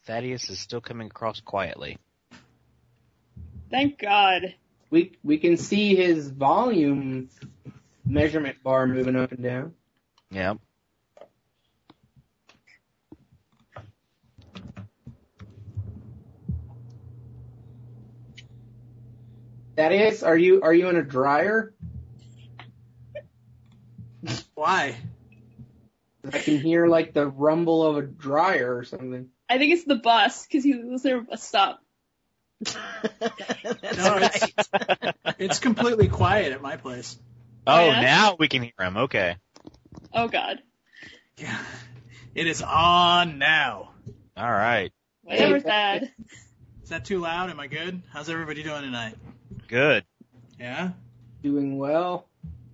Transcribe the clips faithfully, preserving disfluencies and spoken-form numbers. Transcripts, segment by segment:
Thaddeus is still coming across quietly. Thank God. We we can see his volume measurement bar moving up and down. Yep. Thaddeus, are you are you in a dryer? Why? I can hear like the rumble of a dryer or something. I think it's the bus, because he was there at a bus stop. That's no, right. it's, it's completely quiet at my place. Oh, Oh, yeah? Now we can hear him. Okay. Oh, God. Yeah. It is on now. All right. Whatever, Hey, Thad. Is that too loud? Am I good? How's everybody doing tonight? Good. Yeah? Doing well.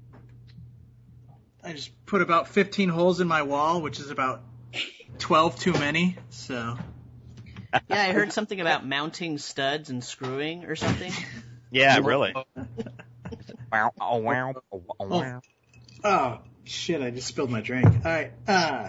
I just put about fifteen holes in my wall, which is about twelve too many, so... Yeah, I heard something about mounting studs and screwing or something. Yeah, really. Wow, oh, wow, oh, wow. Oh, shit, I just spilled my drink. Alright, uh...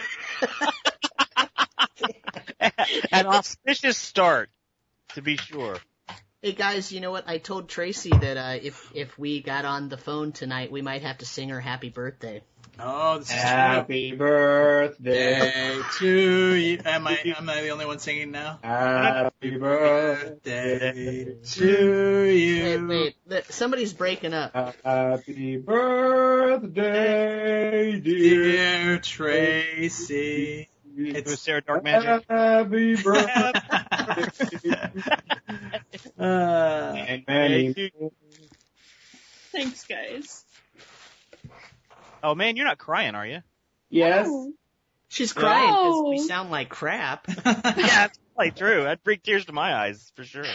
An auspicious start, to be sure. Hey guys, you know what? I told Tracy that uh, if if we got on the phone tonight, we might have to sing her happy birthday. Oh, this is Happy true. birthday Day to you. Am I, am I the only one singing now? Happy birthday to you. Wait, wait, th- somebody's breaking up. Happy birthday, Dear dear Tracy. It was Sarah Dark Magic. Happy birthday. uh, And many Thanks, guys. Oh, man, you're not crying, are you? Yes. Oh. She's crying because No. we sound like crap. Yeah, that's probably true. That'd bring tears to my eyes, for sure.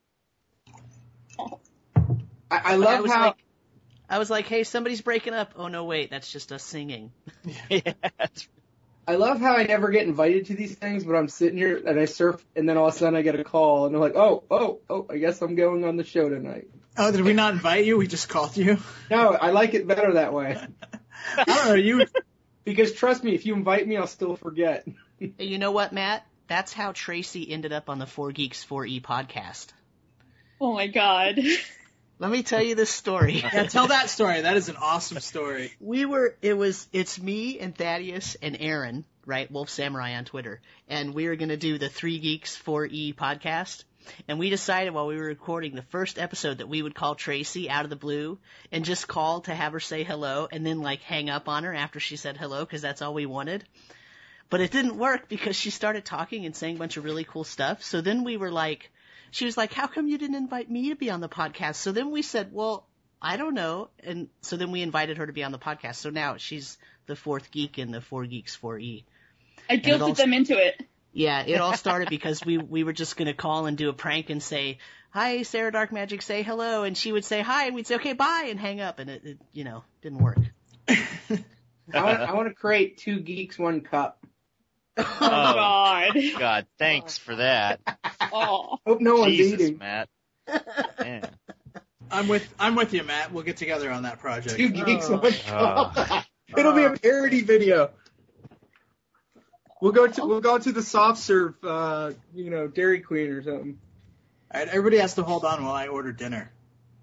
I, I I love was how like, I was like, hey, somebody's breaking up. Oh no, wait, that's just us singing. Yeah, that's I love how I never get invited to these things, but I'm sitting here and I surf, and then all of a sudden I get a call, and they're like, "Oh, oh, oh! I guess I'm going on the show tonight." oh, did we not invite you? We just called you? No, I like it better that way. I don't know, you... Because trust me, if you invite me, I'll still forget. Hey, you know what, Matt? That's how Tracy ended up on the four Geeks four E podcast. Oh, my God. Let me tell you this story. Yeah, tell that story. That is an awesome story. We were, it was, it's me and Thaddeus and Aaron, right? Wolf Samurai on Twitter. And we were going to do the three Geeks four E podcast. And we decided while we were recording the first episode that we would call Tracy out of the blue and just call to have her say hello and then like hang up on her after she said hello because that's all we wanted. But it didn't work because she started talking and saying a bunch of really cool stuff. So then we were like, she was like, how come you didn't invite me to be on the podcast? So then we said, well, I don't know. And so then we invited her to be on the podcast. So now she's the fourth geek in the four Geeks four E. I it guilted all- them into it. Yeah, it all started because we we were just going to call and do a prank and say, hi, Sarah Dark Magic, say hello. And she would say hi, and we'd say, okay, bye, and hang up. And it, it you know, didn't work. I want, I want to create two geeks, one cup. Oh, God. God, thanks for that. Oh. Hope no one's Jesus, eating. Matt. Man. I'm with I'm with you, Matt. We'll get together on that project. Two geeks, Oh. one Oh. cup. It'll be a parody video. We'll go to we'll go to the soft serve, uh, you know, Dairy Queen or something. All right, everybody has to hold on while I order dinner.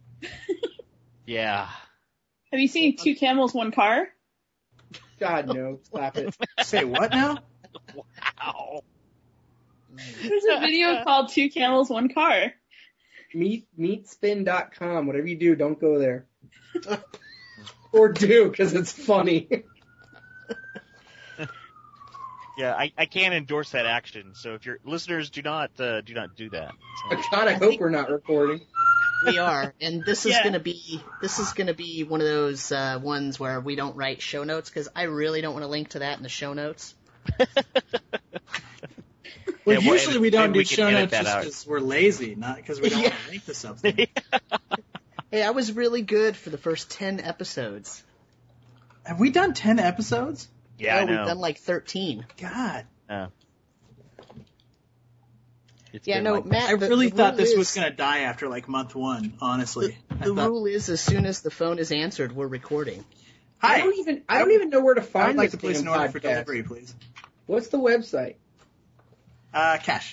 Yeah. Have you seen Two Camels, One Car? God no, stop it. Say what now? Wow. There's a video called Two Camels, One Car. Meet meatspin dot com. Whatever you do, don't go there. Or do, because it's funny. Yeah, I, I can't endorse that action. So if your listeners do not uh, do not do that. So. God, I hope we're not recording. We are, and this is Yeah. gonna be this is gonna be one of those uh, ones where we don't write show notes because I really don't want to link to that in the show notes. Well, Yeah, well, usually and- we don't and do we can show edit notes that just out. because we're lazy, not because we don't want to link to something. Hey, I was really good for the first ten episodes. Have we done ten episodes? Yeah, Oh, I know. we've done like thirteen. God. No. It's Yeah, been no, like- Matt. I the- really the thought rule this is- was going to die after like month one, honestly. I The thought, rule is, as soon as the phone is answered, we're recording. I Hi, don't even I don't even know where to I would find like this to place damn an order for podcast. delivery, please. What's the website? Uh, cash.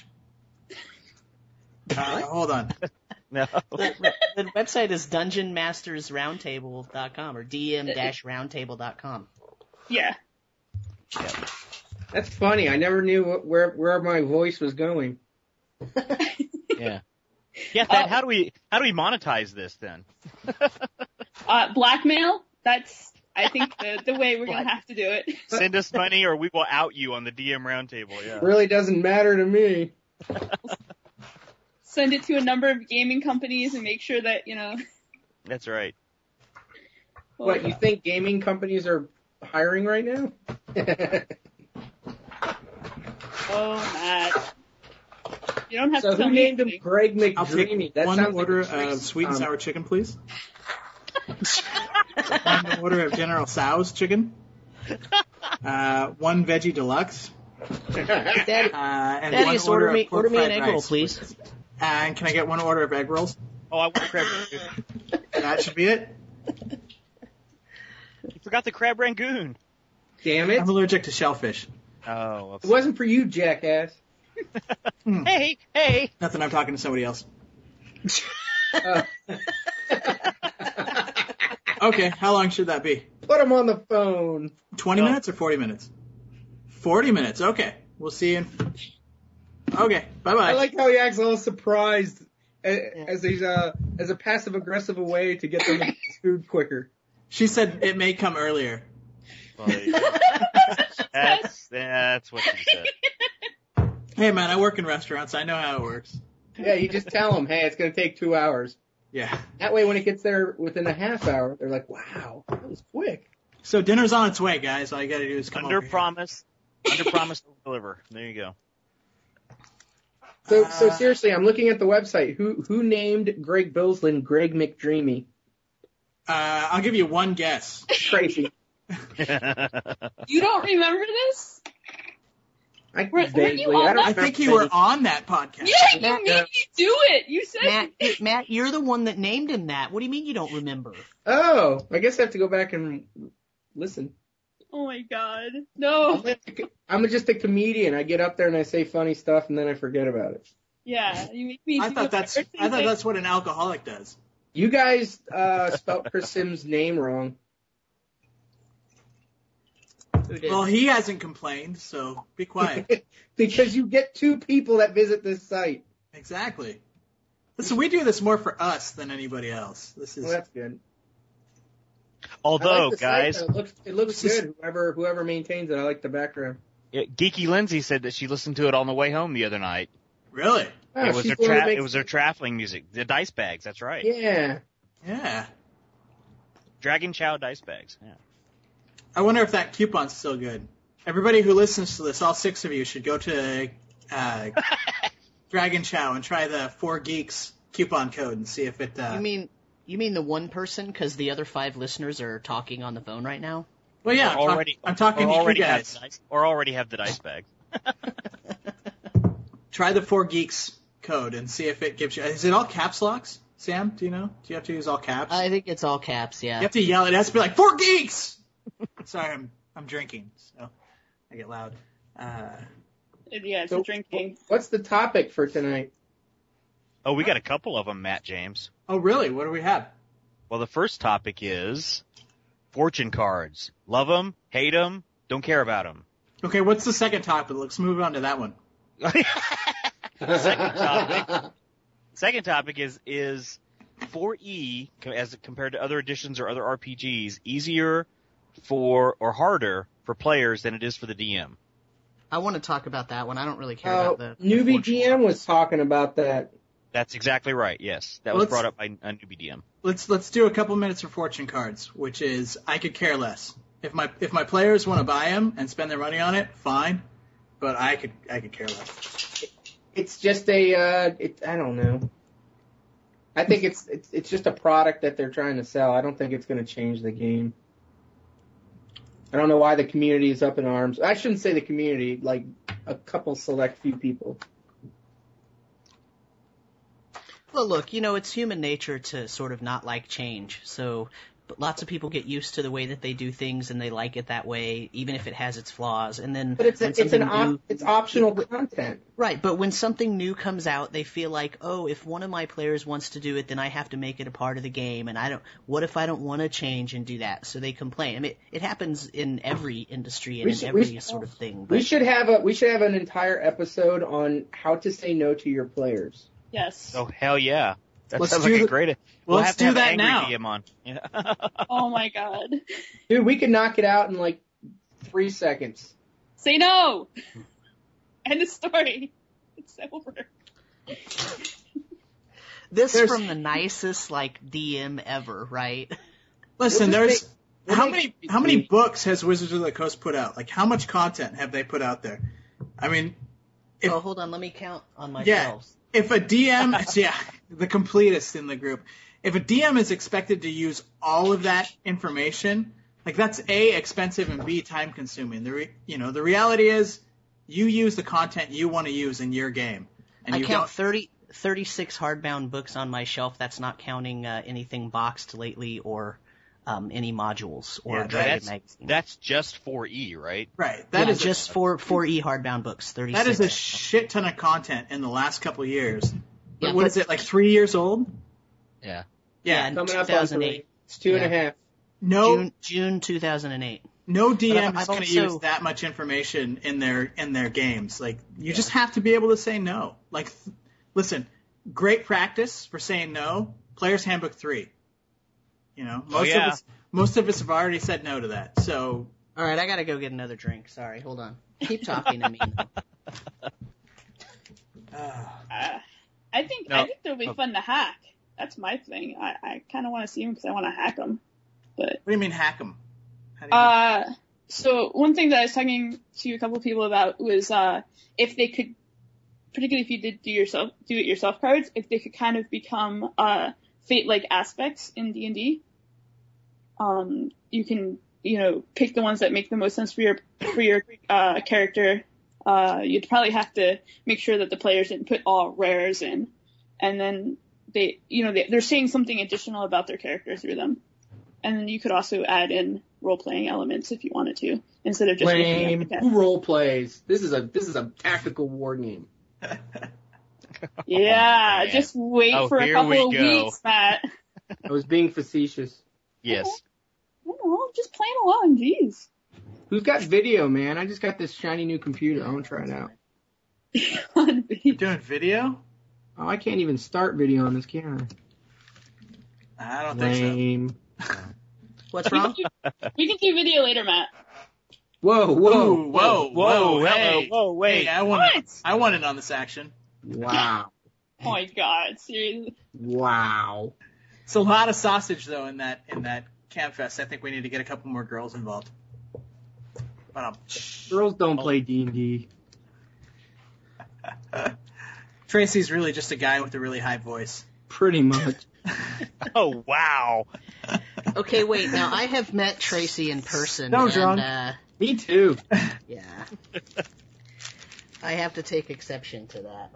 Uh, hold on. No. The, the website is dungeon masters roundtable dot com or d m dash roundtable dot com. Yeah. That's funny. I never knew what, where where my voice was going. Yeah. Yeah, Thad, Uh, how do we how do we monetize this then? Uh, blackmail. That's I think the the way we're gonna have to do it. Send us money or we will out you on the D M roundtable. Yeah. Really doesn't matter to me. Send it to a number of gaming companies and make sure that you know. That's right. What, you think gaming companies are hiring right now? Oh, Matt. You don't have So to tell who me named him anything. Greg I'll take McDreamy? That one sounds order like a trick of sweet and song. sour chicken, please. One order of General Tso's chicken. Uh, one veggie deluxe. Daddy, Uh, and Thaddeus, one order, order me, of pork order me an fried egg roll, rice. please. Uh, and can I get one order of egg rolls? Oh, I want crab. That should be it. You forgot the crab rangoon. Damn it. I'm allergic to shellfish. Oh. It wasn't for you, jackass. Hey, hey. Nothing, I'm talking to somebody else. Uh, Okay, how long should that be? put him on the phone. twenty No. minutes or forty minutes? forty minutes, okay. We'll see you in... Okay, bye-bye. I like how he acts all surprised as, as he's uh as a passive aggressive way to get them to food quicker. She said it may come earlier. Well, there you go. That's that's what she said. Hey man, I work in restaurants. I know how it works. Yeah, you just tell them, hey, it's gonna take two hours. Yeah. That way, when it gets there within a half hour, they're like, wow, that was quick. So dinner's on its way, guys. All you gotta do is come Under over here. promise, under promise, over deliver. There you go. So, so Uh, seriously, I'm looking at the website. Who who named Greg Bilsland Greg McDreamy? Uh, I'll give you one guess. Crazy. You don't remember this? I Weren't- weren't vaguely. you on I don't I that? think you remember were on that podcast. Yeah, you Matt, made uh, me do it. You said. Matt, Matt, you're the one that named him that. What do you mean you don't remember? Oh, I guess I have to go back and listen. Oh my god. I'm No. like- I'm just a comedian. I get up there and I say funny stuff and then I forget about it. Yeah, you make me. I do thought it. that's I thought that's what an alcoholic does. You guys uh, spelled Chris Sims' name wrong. Who did? Well, he hasn't complained, so be quiet. Because you get two people that visit this site. Exactly. Listen, we do this more for us than anybody else. This is Well, that's good. I Although, like the site, guys, though. it looks it looks This is- good. Whoever whoever maintains it, I like the background. yeah, Geeky Lindsay said that she listened to it on the way home the other night. really. Oh, it was she's her the one that tra- makes- it was her traveling music, the dice bags. That's right. Yeah. Yeah. Dragon Chow dice bags. Yeah. I wonder if that coupon's still good. Everybody who listens to this, all six of you, should go to uh, Dragon Chow and try the Four Geeks coupon code and see if it. Uh, You mean you mean the one person? Because the other five listeners are talking on the phone right now. well, yeah, I'm, Or talk- already, I'm talking or to you already have guys. the dice, or already have the dice bag. Try the Four Geeks code and see if it gives you. Is it all caps locks, Sam? Do you know? Do you have to use all caps? I think it's all caps. Yeah. You have to yell. It has to be like Four Geeks. Sorry, I'm I'm drinking, so I get loud. Uh, Yeah, it's So, a drinking. What's the topic for tonight? Oh, we got a couple of them, Matt James. oh, really? What do we have? Well, the first topic is fortune cards. Love them, hate them, don't care about them. Okay, what's the second topic? Let's move on to that one. Second topic. Second topic is is four E co- as compared to other editions or other R P Gs easier for or harder for players than it is for the D M. I want to talk about that one. I don't really care Uh, about the the Newbie fortune G M was talking about that. That's exactly right. Yes, that Well, was let's- brought up by a newbie D M. Let's let's do a couple minutes for fortune cards, which is I could care less. If my if my players want to buy them and spend their money on it, fine. But I could I could care less. It's just a, uh, it, I don't know. I think it's, it's it's just a product that they're trying to sell. I don't think it's going to change the game. I don't know why the community is up in arms. I shouldn't say the community, like a couple select few people. Well, look, you know, it's human nature to sort of not like change. So but lots of people get used to the way that they do things and they like it that way, even if it has its flaws. And then But it's a, when it's an something op, new, it's optional content. right, but when something new comes out, they feel like, oh, if one of my players wants to do it, then I have to make it a part of the game, and I don't. What if I don't want to change and do that? So they complain. I mean, it happens in every industry and We in should- every we should- sort of thing. We But should have a we should have an entire episode on how to say no to your players. Yes. Oh hell yeah! That Let's sounds do like a the- great. Well, We'll let's have to do have that angry now. D M on. Yeah. Oh my god. Dude, we could knock it out in like three seconds. Say no! End of story. It's over. this There's- from the nicest like D M ever, right? Listen, We'll just there's we'll how make many it how many easy. books has Wizards of the Coast put out? Like, how much content have they put out there? I mean, If- oh, hold on, let me count on my Yeah. shelves. if a D M, yeah, the completest in the group. If a D M is expected to use all of that information, like that's A, expensive, and B, time consuming. The re, you know the reality is, you use the content you want to use in your game, and I you count don't. thirty, thirty-six hardbound books on my shelf. That's not counting uh, anything boxed lately or um, any modules or Yeah, Dragon that's magazine. that's just four E, right? Right, that yeah, is a- just four four E hardbound books. Thirty-six. that is a shit ton of content in the last couple of years. But Yeah, what but- is it, like three years old? Yeah. Yeah, Yeah, in Coming up on two thousand eight. three. It's two and a Yeah. half. no, June June two thousand eight. no D But M I've- is I've going to also- use that much information in their in their games. Like, you just have to be able to say no. Like, th- listen, great practice for saying no. Player's Handbook three. You know, most Oh, yeah. of us most of us have already said no to that. So All right, I gotta go get another drink. Sorry, hold on. Keep talking to me. uh, Uh, I think No. I think they'll be Oh. fun to hack. That's my thing. I, I kind of want to see them because I want to hack them. But what do you mean hack them? How do you uh, so one thing that I was talking to a couple of people about was uh, if they could, particularly if you did do yourself do it yourself cards, if they could kind of become uh, fate-like aspects in D and D. Um, you can you know pick the ones that make the most sense for your for your uh, character. Uh, you'd probably have to make sure that the players didn't put all rares in, and then they, you know, they, they're saying something additional about their character through them. And then you could also add in role-playing elements if you wanted to, instead of just Lame. looking at Who role plays? This is a this is a tactical war game. the Yeah, man. just wait Oh, for a here couple we of go. weeks, Matt. I was being facetious. Yes. I don't know, just playing along, jeez. Who's got video, man? I just got this shiny new computer. I want to try it out. On You're video. doing video? Oh, I can't even start video on this camera. I don't think Lame. What's We can, wrong? do, we can do video later, Matt. Whoa, so. whoa, Ooh, whoa, whoa, hello, hey, whoa, wait. hey, I want, What? I want in on this action. Wow, Oh my god, seriously. wow. It's a lot of sausage though in that in that campfest. I think we need to get a couple more girls involved. But, um, Girls don't play D and D. Tracy's really just a guy with a really high voice. Pretty much. Oh wow. Okay, wait. Now I have met Tracy in person, No, and drunk. uh, Me too. yeah, I have to take exception to that.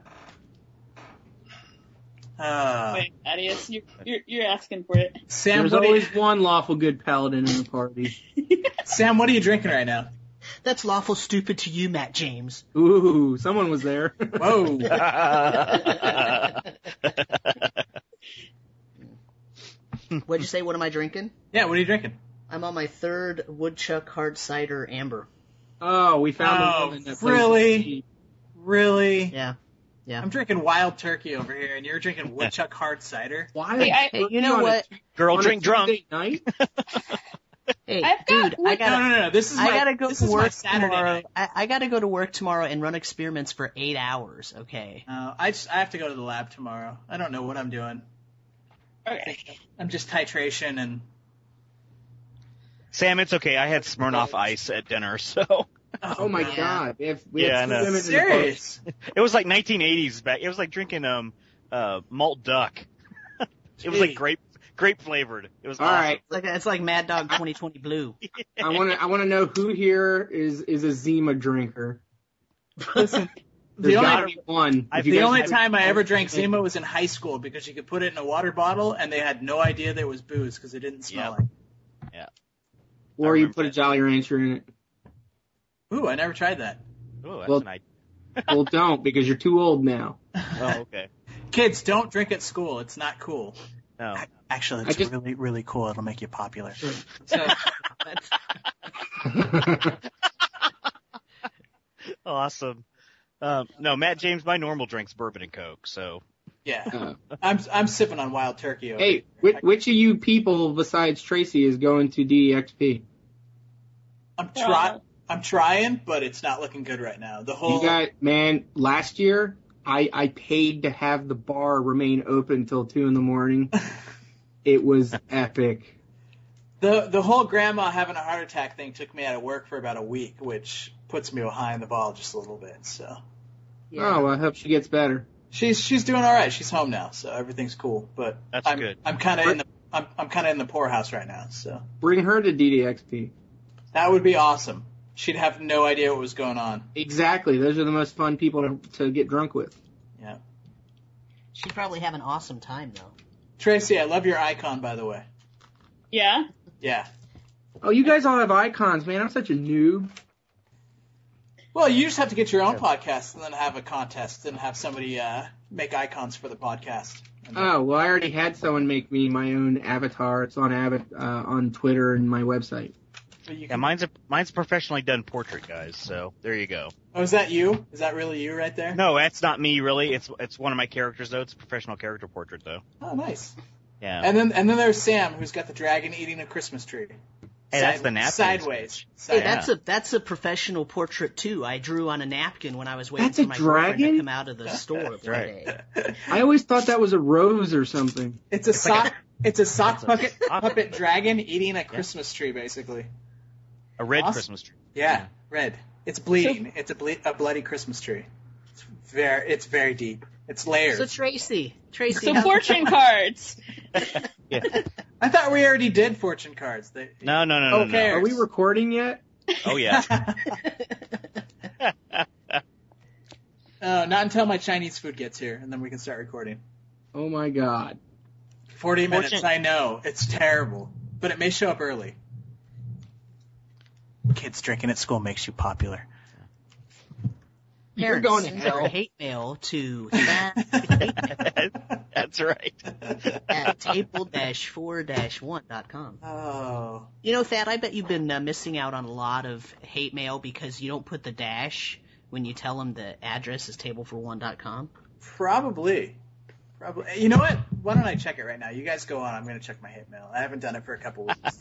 Uh, Wait, Adius, you're, you're, you're asking for it. Sam, There's what are you, always one lawful good paladin in the party. Sam, what are you drinking right now? That's lawful stupid to you, Matt James. Ooh, someone was there. Whoa. What'd you say? What am I drinking? Yeah, what are you drinking? I'm on my third Woodchuck Hard Cider Amber. Oh, we found Oh, a woman that plays really? D and D. Really? Yeah. Yeah. I'm drinking Wild Turkey over here, and you're drinking Woodchuck Hard Cider. Why? Hey, I- Hey, you know what? Girl, On a drink drunk. Tuesday night? Hey, I've got dude, I wood- gotta, no, no, no, no. This is I my, gotta go this to is my work Saturday tomorrow. night. I, I gotta go to work tomorrow and run experiments for eight hours. Okay. Uh, I just I have to go to the lab tomorrow. I don't know what I'm doing. Okay. I'm just titration and. Sam, it's okay. I had Smirnoff Ice at dinner, so Oh my Yeah. god. We have, we Yeah, have I two know. women in the party. Serious? it was like nineteen eighties back. It was like drinking um uh malt duck. It was like Gee. grape grape flavored. It was All awesome. right. It's like it's like Mad Dog twenty twenty Blue. I want to I want to know who here is is a Zima drinker. Listen, There's the gotta only be one. I- If you the guys only haven't- time I ever drank Zima was in high school because you could put it in a water bottle and they had no idea there was booze because it didn't smell Yep. like. Or you remember put a that. Jolly Rancher in it. Ooh, I never tried that. Oh, that's Well- an idea. Well, don't, because you're too old now. Oh, okay. Kids, don't drink at school. It's not cool. No. Actually, I it's just- really, really cool. It'll make you popular. So, Awesome. Um, no, Matt James, my normal drink's bourbon and Coke, so. Yeah. uh, I'm I'm sipping on Wild Turkey. Over hey, here. which, which of you people besides Tracy is going to D E X P? I'm try I'm trying, but it's not looking good right now. The whole You got, man, last year, I, I paid to have the bar remain open till two in the morning. It was epic. the the whole grandma having a heart attack thing took me out of work for about a week, which puts me behind the ball just a little bit. So Oh, well, I hope she gets better. she's she's doing all right. She's home now, so everything's cool. But That's I'm good. I'm kind of in the I'm I'm kind of in the poorhouse right now. So Bring her to D D X P. that would be awesome. She'd have no idea what was going on. Exactly. Those are the most fun people to, to get drunk with. Yeah. She'd probably have an awesome time, though. Tracy, I love your icon, by the way. Yeah. Yeah. Oh, you guys all have icons, man. I'm such a noob. Well, you just have to get your own podcast and then have a contest and have somebody uh, make icons for the podcast. And Oh, well, I already had someone make me my own avatar. It's on Abbott, uh, on Twitter and my website. so you Yeah, can, mine's a mine's a professionally done portrait, guys. So there you go. oh, is that you? Is that really you right there? No, that's not me, really. It's it's one of my characters, though. It's a professional character portrait, though. Oh, nice. Yeah. And then and then there's Sam, who's got the dragon eating a Christmas tree. Hey, that's the napkin. Sideways. Hey, Sideways. that's a that's a professional portrait too. I drew on a napkin when I was waiting That's for a my girlfriend to dragon? come out of the store the right. other day. I always thought that was a rose or something. It's a sock. It's a sock It's a puppet, sock. puppet dragon eating a Christmas tree, basically. A red Awesome. Christmas tree. Yeah, red. It's bleeding. It's a ble- a bloody Christmas tree. It's very it's very deep. It's layers. So Tracy, Tracy, So how- fortune cards. Yeah. I thought we already did fortune cards. They, No, no, no, no, Okay. no. Are we recording yet? Oh, yeah. Oh, not until my Chinese food gets here, and then we can start recording. Oh my god. Forty minutes. Fortune- I know it's terrible, but it may show up early. Kids drinking at school makes you popular. You're Parents, going to send hell. your hate mail to That's right. at table four one dot com. Oh. You know, Thad, I bet you've been uh, missing out on a lot of hate mail because you don't put the dash when you tell them the address is table for one dot com. Probably. Probably. You know what? Why don't I check it right now? You guys go on. I'm going to check my hate mail. I haven't done it for a couple weeks.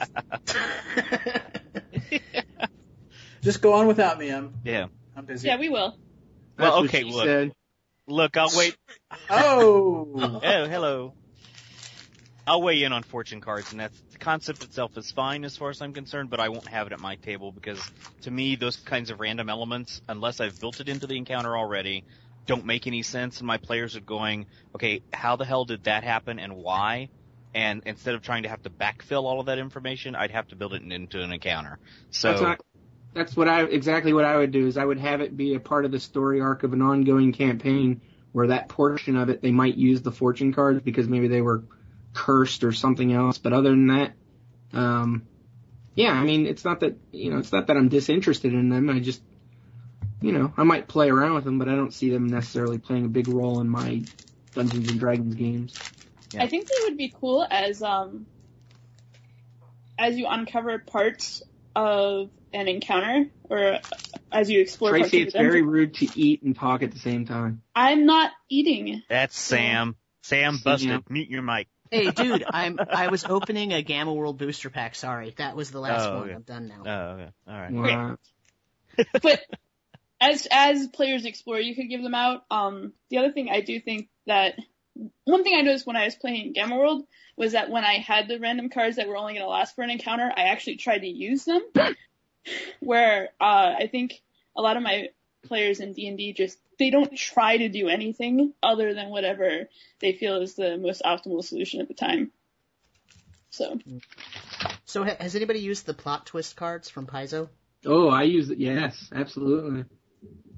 Just go on without me. I'm Yeah. I'm busy. Yeah, we will. That's Well, what okay, she look. said. Look, I'll wait. Oh. Oh, hello. I'll weigh in on fortune cards, and that's, the concept itself is fine as far as I'm concerned, but I won't have it at my table because, to me, those kinds of random elements, unless I've built it into the encounter already, don't make any sense, and my players are going, okay, how the hell did that happen and why? And instead of trying to have to backfill all of that information, I'd have to build it into an encounter. So, That's not, that's what I exactly what I would do is I would have it be a part of the story arc of an ongoing campaign where that portion of it they might use the fortune cards because maybe they were cursed or something else. But other than that, um, yeah, I mean it's not that you know it's not that I'm disinterested in them. I just you know I might play around with them, but I don't see them necessarily playing a big role in my Dungeons and Dragons games. Yeah. I think they would be cool as um as you uncover parts of an encounter or as you explore parts Tracy, of it's the dungeon. very rude to eat and talk at the same time. I'm not eating. that's Sam. Sam Sam. busted. Mute your mic. Hey, dude, I'm I was opening a Gamma World booster pack. Sorry, that was the last Oh, one. okay. I'm done now. Oh, okay. All right. Wow. But as as players explore, you could give them out. Um, the other thing I do think that one thing I noticed when I was playing Gamma World was that when I had the random cards that were only going to last for an encounter, I actually tried to use them. Where uh, I think a lot of my players in D and D just they don't try to do anything other than whatever they feel is the most optimal solution at the time. So So ha- has anybody used the plot twist cards from Paizo? Oh, I use it. Yes, absolutely.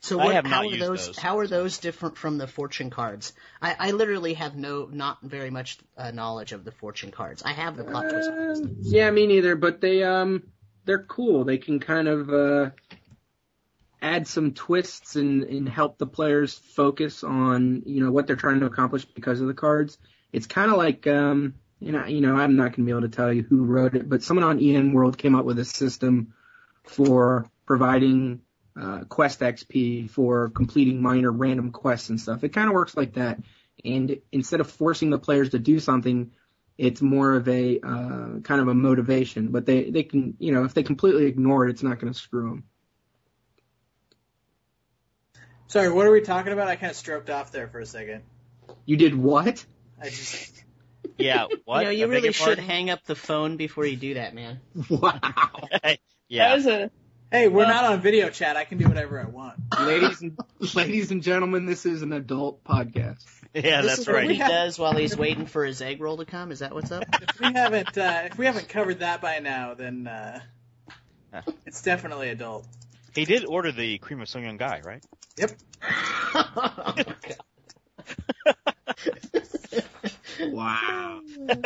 So I what, have how not are used those, those. how are those different from the fortune cards? I, I literally have no, not very much uh, knowledge of the fortune cards. I have the plot twist. Uh, yeah, me neither. But they um they're cool. They can kind of uh, add some twists and, and help the players focus on you know what they're trying to accomplish because of the cards. It's kind of like um you know you know I'm not gonna be able to tell you who wrote it, but someone on E N World came up with a system for providing uh, quest X P for completing minor random quests and stuff. It kind of works like that. And instead of forcing the players to do something, it's more of a uh, kind of a motivation. But they, they can, you know, if they completely ignore it, it's not going to screw them. Sorry, what are we talking about? I kind of stroked off there for a second. You did what? I just... Yeah, what? You know, you I beg really your should pardon? hang up the phone before you do that, man. Wow. Yeah. That was a Hey, we're Well- not on video chat. I can do whatever I want. ladies and ladies and gentlemen, this is an adult podcast. Yeah, this that's is what right. he does while he's waiting for his egg roll to come. Is that what's up? If we haven't, uh, if we haven't covered that by now, then uh, it's definitely adult. He did order the cream of Sung Young Guy, right? Yep. Wow.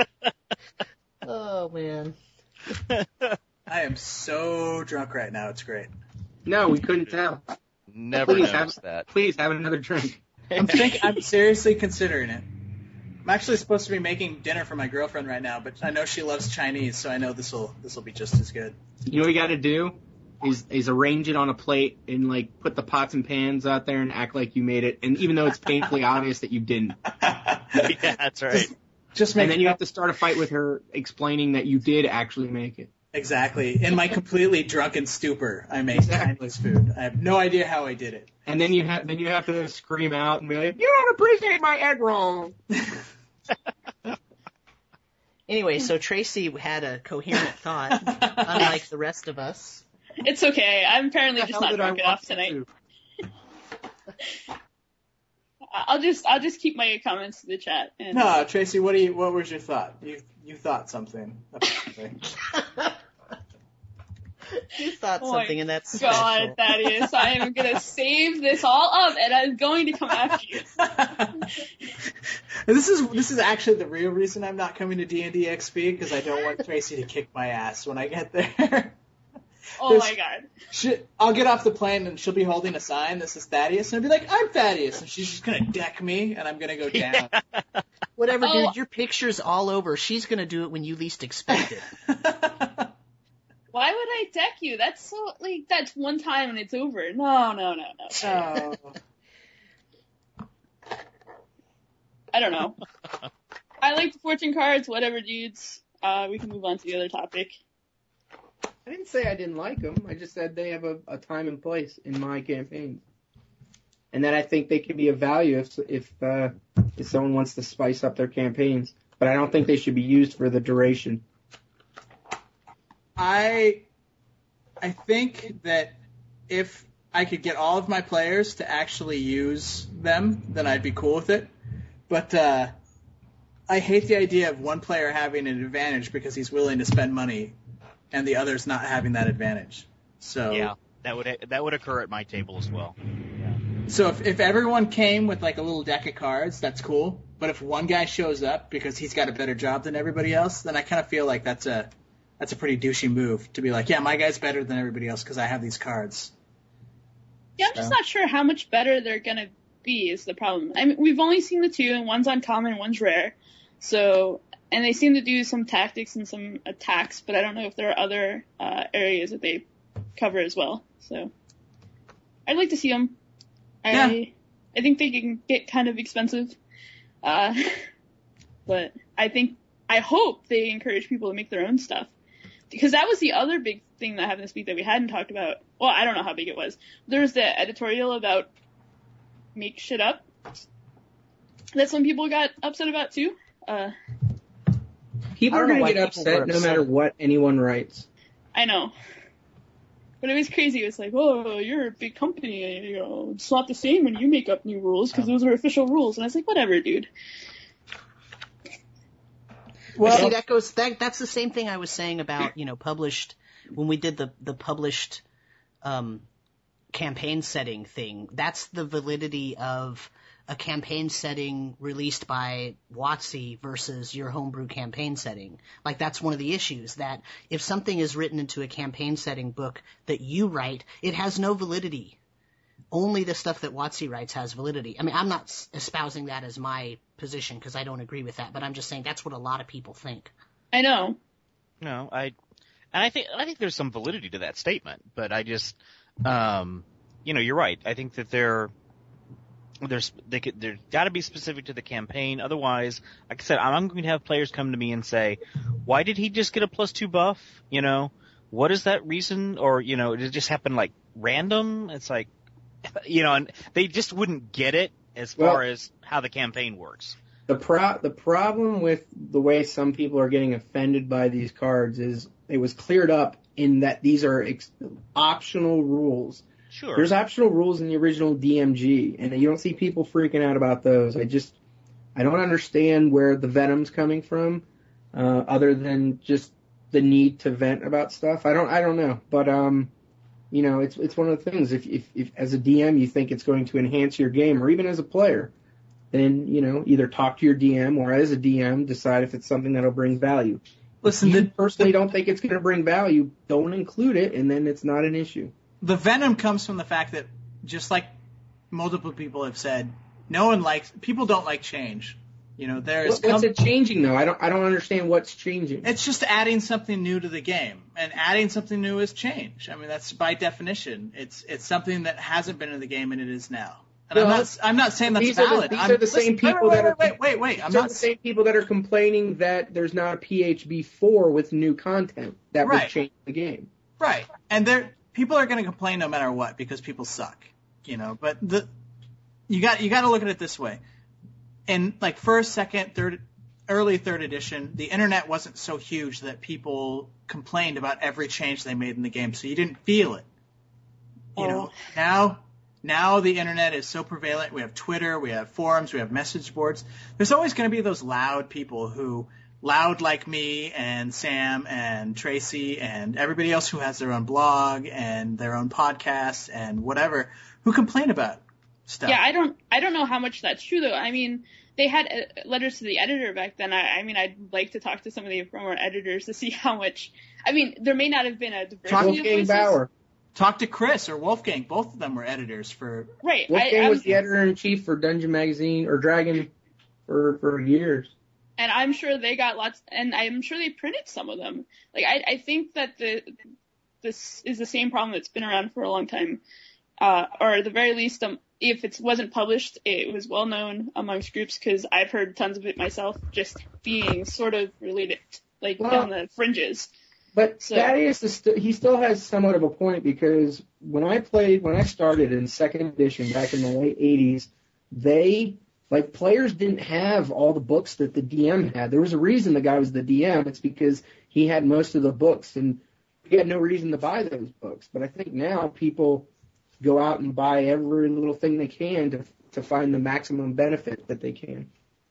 Oh man. I am so drunk right now. It's great. No, we couldn't tell. Never Please noticed have, that. please have another drink. I'm think I'm seriously considering it. I'm actually supposed to be making dinner for my girlfriend right now, but I know she loves Chinese, so I know this will this will be just as good. You know what you got to do? Is is arrange it on a plate and like put the pots and pans out there and act like you made it, and even though it's painfully obvious that you didn't. Yeah, that's right. Just make And then you have to start a fight with her explaining that you did actually make it. exactly in my completely drunken stupor. I made Exactly. Chinese food. I have no idea how I did it. And then you have then you have to scream out and be like, "You don't appreciate my egg roll." Anyway, so Tracy had a coherent thought, unlike the rest of us. It's okay. I'm apparently The just hell not did I drunk enough walk tonight. into? I'll just I'll just keep my comments to the chat. And No, Tracy, what do you? What was your thought? You you thought something. apparently. You thought Oh my something, and that's God, special. Thaddeus, I am gonna save this all up, and I'm going to come after you. this is this is actually the real reason I'm not coming to D and D X P, because I don't want Tracy to kick my ass when I get there. Oh This- my God. She, I'll get off the plane and she'll be holding a sign. This is Thaddeus, and I'll be like, "I'm Thaddeus," and she's just gonna deck me, and I'm gonna go down. Whatever, Oh. dude. Your picture's all over. She's gonna do it when you least expect it. Why would I deck you? That's so like that's one time and it's over. No, no, no, no. Oh. I don't know. I like the fortune cards. Whatever, dudes. Uh, we can move on to the other topic. I didn't say I didn't like them. I just said they have a, a time and place in my campaigns, and that I think they can be of value if if uh, if someone wants to spice up their campaigns. But I don't think they should be used for the duration. I I think that if I could get all of my players to actually use them, then I'd be cool with it. But uh, I hate the idea of one player having an advantage because he's willing to spend money, and the others not having that advantage. So Yeah, that would that would occur at my table as well. So if if everyone came with like a little deck of cards, that's cool. But if one guy shows up because he's got a better job than everybody else, then I kind of feel like that's a that's a pretty douchey move to be like, yeah, my guy's better than everybody else because I have these cards. Yeah, I'm just So. not sure how much better they're gonna be is the problem. I mean, we've only seen the two, and one's uncommon, one's rare. So, and they seem to do some tactics and some attacks, but I don't know if there are other uh, areas that they cover as well. So, I'd like to see them. I Yeah. I think they can get kind of expensive, uh, but I think I hope they encourage people to make their own stuff. Because that was the other big thing that happened this week that we hadn't talked about. Well, I don't know how big it was. There was the editorial about make shit up. That some people got upset about too. Uh, People I are don't know going why to get people upset were no upset. matter what anyone writes. I know. But it was crazy. It was like, oh, you're a big company. You know, it's not the same when you make up new rules because those are official rules. And I was like, whatever, dude. Well, Well, see, that goes. That that's the same thing I was saying about you know published when we did the the published um, campaign setting thing. That's the validity of a campaign setting released by WotC versus your homebrew campaign setting. Like, that's one of the issues, that if something is written into a campaign setting book that you write, it has no validity. Only the stuff that WotC writes has validity. I mean, I'm not espousing that as my position because I don't agree with that, but I'm just saying that's what a lot of people think. I know. No, I, and I think I think there's some validity to that statement, but I just, um, you know, you're right. I think that there, there's they could there's got to be specific to the campaign. Otherwise, like I said, I'm going to have players come to me and say, "Why did he just get a plus two buff? You know, what is that reason? Or you know, did it just happen like random?" It's like, you know, and they just wouldn't get it as far Well, as how the campaign works. The pro- the problem with the way some people are getting offended by these cards is it was cleared up in that these are ex- optional rules. Sure. There's optional rules in the original D M G, and you don't see people freaking out about those. I just, I don't understand where the venom's coming from, uh, other than just the need to vent about stuff. I don't, I don't know, but um, you know, it's it's one of the things. If if, if as a D M you think it's going to enhance your game, or even as a player, then, you know, either talk to your D M or as a D M decide if it's something that'll bring value. Listen, if you the, personally don't think it's going to bring value, don't include it, and then it's not an issue. the venom comes from the fact that, just like multiple people have said, no one likes, people don't like change. You know, there's What, what's com- it changing though? I don't I don't understand what's changing. It's just adding something new to the game, and adding something new is change. I mean, that's by definition. It's it's something that hasn't been in the game and it is now. And I'm Well, not I'm not saying that's these are the- valid. these I'm, are the same listen, people wait, that wait, are- wait, wait, wait. I'm These are not the same people that are complaining that there's not a P H B four with new content that Right. would change the game. right. And there people are going to complain no matter what because people suck. You know, but the you got you got to look at it this way. In like first, second, third, early third edition, the internet wasn't so huge that people complained about every change they made in the game, so you didn't feel it. You Oh. know, now now the internet is so prevalent. We have Twitter, we have forums, we have message boards. There's always going to be those loud people who, loud like me and Sam and Tracy and everybody else who has their own blog and their own podcast and whatever, who complain about stuff. Yeah, I don't, I don't know how much that's true though. I mean, they had uh, letters to the editor back then. I, I mean, I'd like to talk to some of the former editors to see how much. I mean, there may not have been a diversity of Wolfgang voices. Bauer. Talk to Chris or Wolfgang. Both of them were editors for. Right. Wolfgang I, was I'm- the editor in chief for Dungeon Magazine or Dragon for for years. and I'm sure they got lots, and I'm sure they printed some of them. Like, I, I think that the this is the same problem that's been around for a long time, uh, or at the very least, um, if it wasn't published, it was well known amongst groups because I've heard tons of it myself, just being sort of related, like Well- on the fringes. But So- Thaddeus is st- he still has somewhat of a point because when I played when I started in second edition back in the late eighties, they like players didn't have all the books that the D M had. There was a reason the guy was the D M. It's because he had most of the books and he had no reason to buy those books. But I think now people go out and buy every little thing they can to to find the maximum benefit that they can.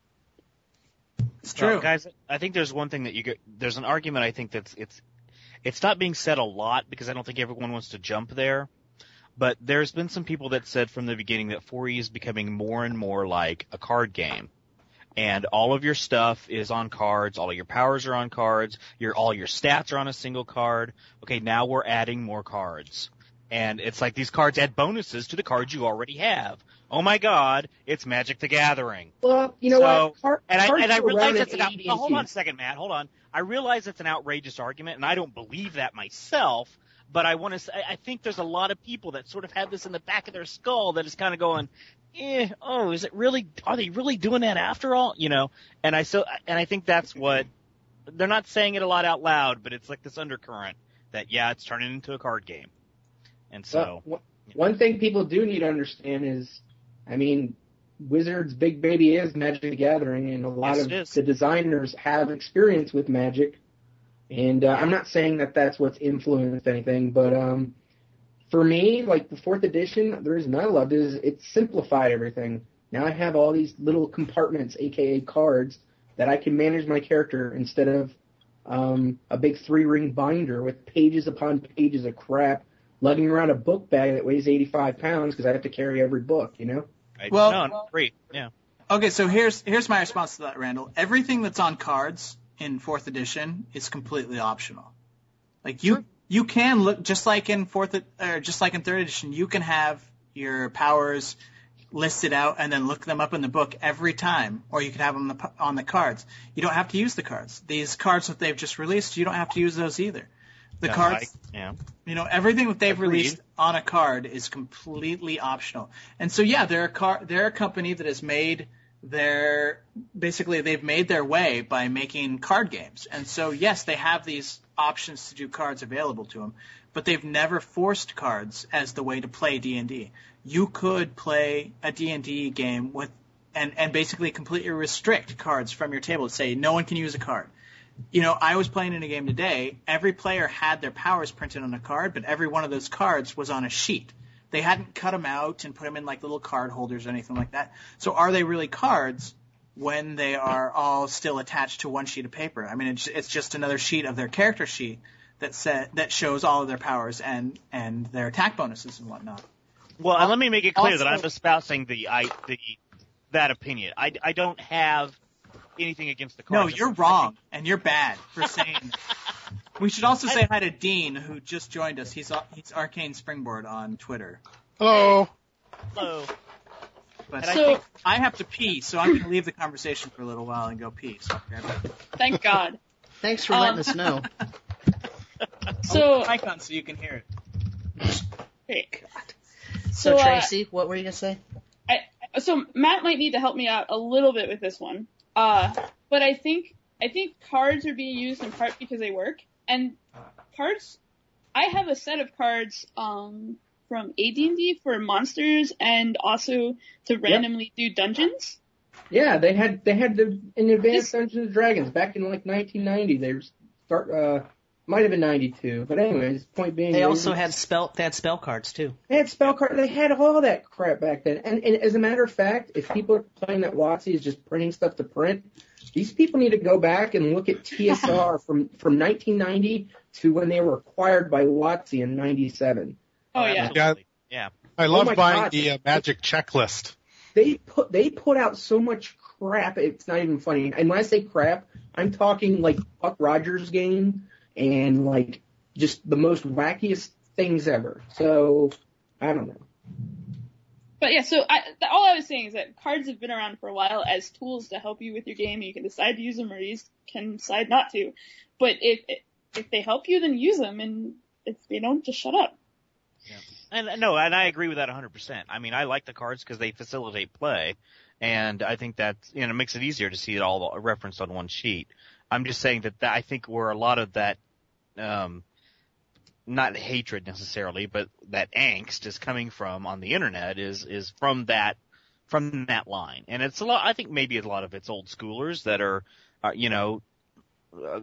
It's true. Well, guys, I think there's one thing that you get, there's an argument I think that's, it's, it's not being said a lot because I don't think everyone wants to jump there, but there's been some people that said from the beginning that four E is becoming more and more like a card game. And all of your stuff is on cards, all of your powers are on cards, your, all your stats are on a single card. Okay, now we're adding more cards. And it's like these cards add bonuses to the cards you already have. Oh my god, it's Magic the Gathering. Well, you know So- what? Car- And I, cards and I were realize around it's in an out, eighty oh, and hold on a eighty. second, Matt. Hold on. I realize it's an outrageous argument, and I don't believe that myself. But I want to. Say, I think there's a lot of people that sort of have this in the back of their skull that is kind of going, eh, oh, is it really? Are they really doing that after all? You know. And I so and I think that's what they're not saying it a lot out loud, but it's like this undercurrent that yeah, it's turning into a card game. And so Well, one thing people do need to understand is, I mean, Wizards' big baby is Magic the Gathering, and a lot Yes, of it is. the designers have experience with Magic. And uh, I'm not saying that that's what's influenced anything, but um, for me, like the fourth edition, the reason I loved it is it simplified everything. Now I have all these little compartments, aka cards, that I can manage my character instead of um, a big three-ring binder with pages upon pages of crap lugging around a book bag that weighs eighty-five pounds because I have to carry every book, you know? I, Well- no, no, great. Yeah. Okay, so here's here's my response to that, Randall. Everything that's on cards in fourth edition is completely optional. Like you you can look just like in fourth or just like in third edition, you can have your powers listed out and then look them up in the book every time, or you can have them on the, on the cards. You don't have to use the cards. These cards that they've just released, you don't have to use those either. The No, cards, I- yeah. you know, everything that they've Agreed. released on a card is completely optional. And so, yeah, they're a car, they're a company that has made their, basically they've made their way by making card games. And so, yes, they have these options to do cards available to them, but they've never forced cards as the way to play D and D. You could play a D and D game with, and, and basically completely restrict cards from your table to say no one can use a card. You know, I was playing in a game today. Every player had their powers printed on a card, but every one of those cards was on a sheet. They hadn't cut them out and put them in like little card holders or anything like that. So are they really cards when they are all still attached to one sheet of paper? I mean, it's, it's just another sheet of their character sheet that set, that shows all of their powers and, and their attack bonuses and whatnot. Well, and let me make it clear Also- that I'm espousing the I the that opinion. I, I don't have anything against the No, cards. you're wrong, and you're bad for saying. We should also say hi to Dean, who just joined us. He's he's Arcane Springboard on Twitter. Hello. Hello. But And I So- think I have to pee, so I'm going to leave the conversation for a little while and go pee. So I'll be right back. Thank God. Thanks for Um, letting us know. So, I'll put the mic on so you can hear it. okay. So, So, uh, Tracy, what were you gonna say? I, so Matt might need to help me out a little bit with this one. Uh, but I think, I think cards are being used in part because they work. And cards, I have a set of cards, um, from A D and D for monsters and also to randomly do dungeons. Yeah, they had they had the in Advanced This- Dungeons and Dragons back in like nineteen ninety. They start uh might have been ninety-two, but anyways, point being They also had spell. They had spell cards too. they had spell card. They had all that crap back then. And, and as a matter of fact, if people are complaining that WotC is just printing stuff to print, these people need to go back and look at T S R from from nineteen ninety to when they were acquired by WotC in ninety-seven. Oh yeah. absolutely. Yeah. I love my buying God. the uh, Magic checklist. They put they put out so much crap. It's not even funny. And when I say crap, I'm talking like Buck Rogers game and like just the most wackiest things ever. So I don't know. But yeah, so I, th- all I was saying is that cards have been around for a while as tools to help you with your game. You can decide to use them or you can decide not to. But if if they help you, then use them, and if they don't, just shut up. And no, and I agree with that one hundred percent. I mean, I like the cards because they facilitate play, and I think that, you know, it makes it easier to see it all referenced on one sheet. I'm just saying that, that I think where a lot of that, um, not hatred necessarily, but that angst is coming from on the internet is is from that from that line, and it's a lot. I think maybe a lot of it's old schoolers that are, uh, you know. Uh,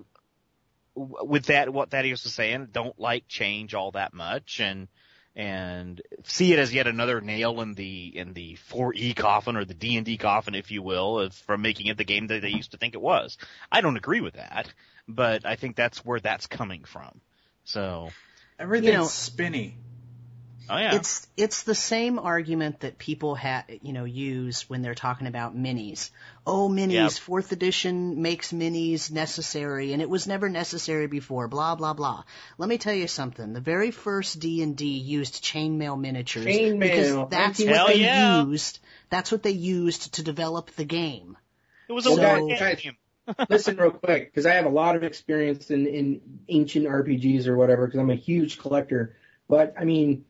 with that, what Thaddeus was saying, don't like change all that much, and and see it as yet another nail in the in the four E coffin, or the D and D coffin, if you will, of, from making it the game that they used to think it was. I don't agree with that, but I think that's where that's coming from. So, Everything's You know- spinny. oh yeah, It's it's the same argument that people ha you know use when they're talking about minis. Oh, minis, Yep. fourth edition makes minis necessary, and it was never necessary before. Blah blah blah. Let me tell you something. The very first D and D used chainmail miniatures Chainmail. because that's Hell what they yeah. used. That's what they used to develop the game. it was a So- war guys, game. Listen real quick, because I have a lot of experience in, in ancient R P Gs or whatever, because I'm a huge collector. But, I mean,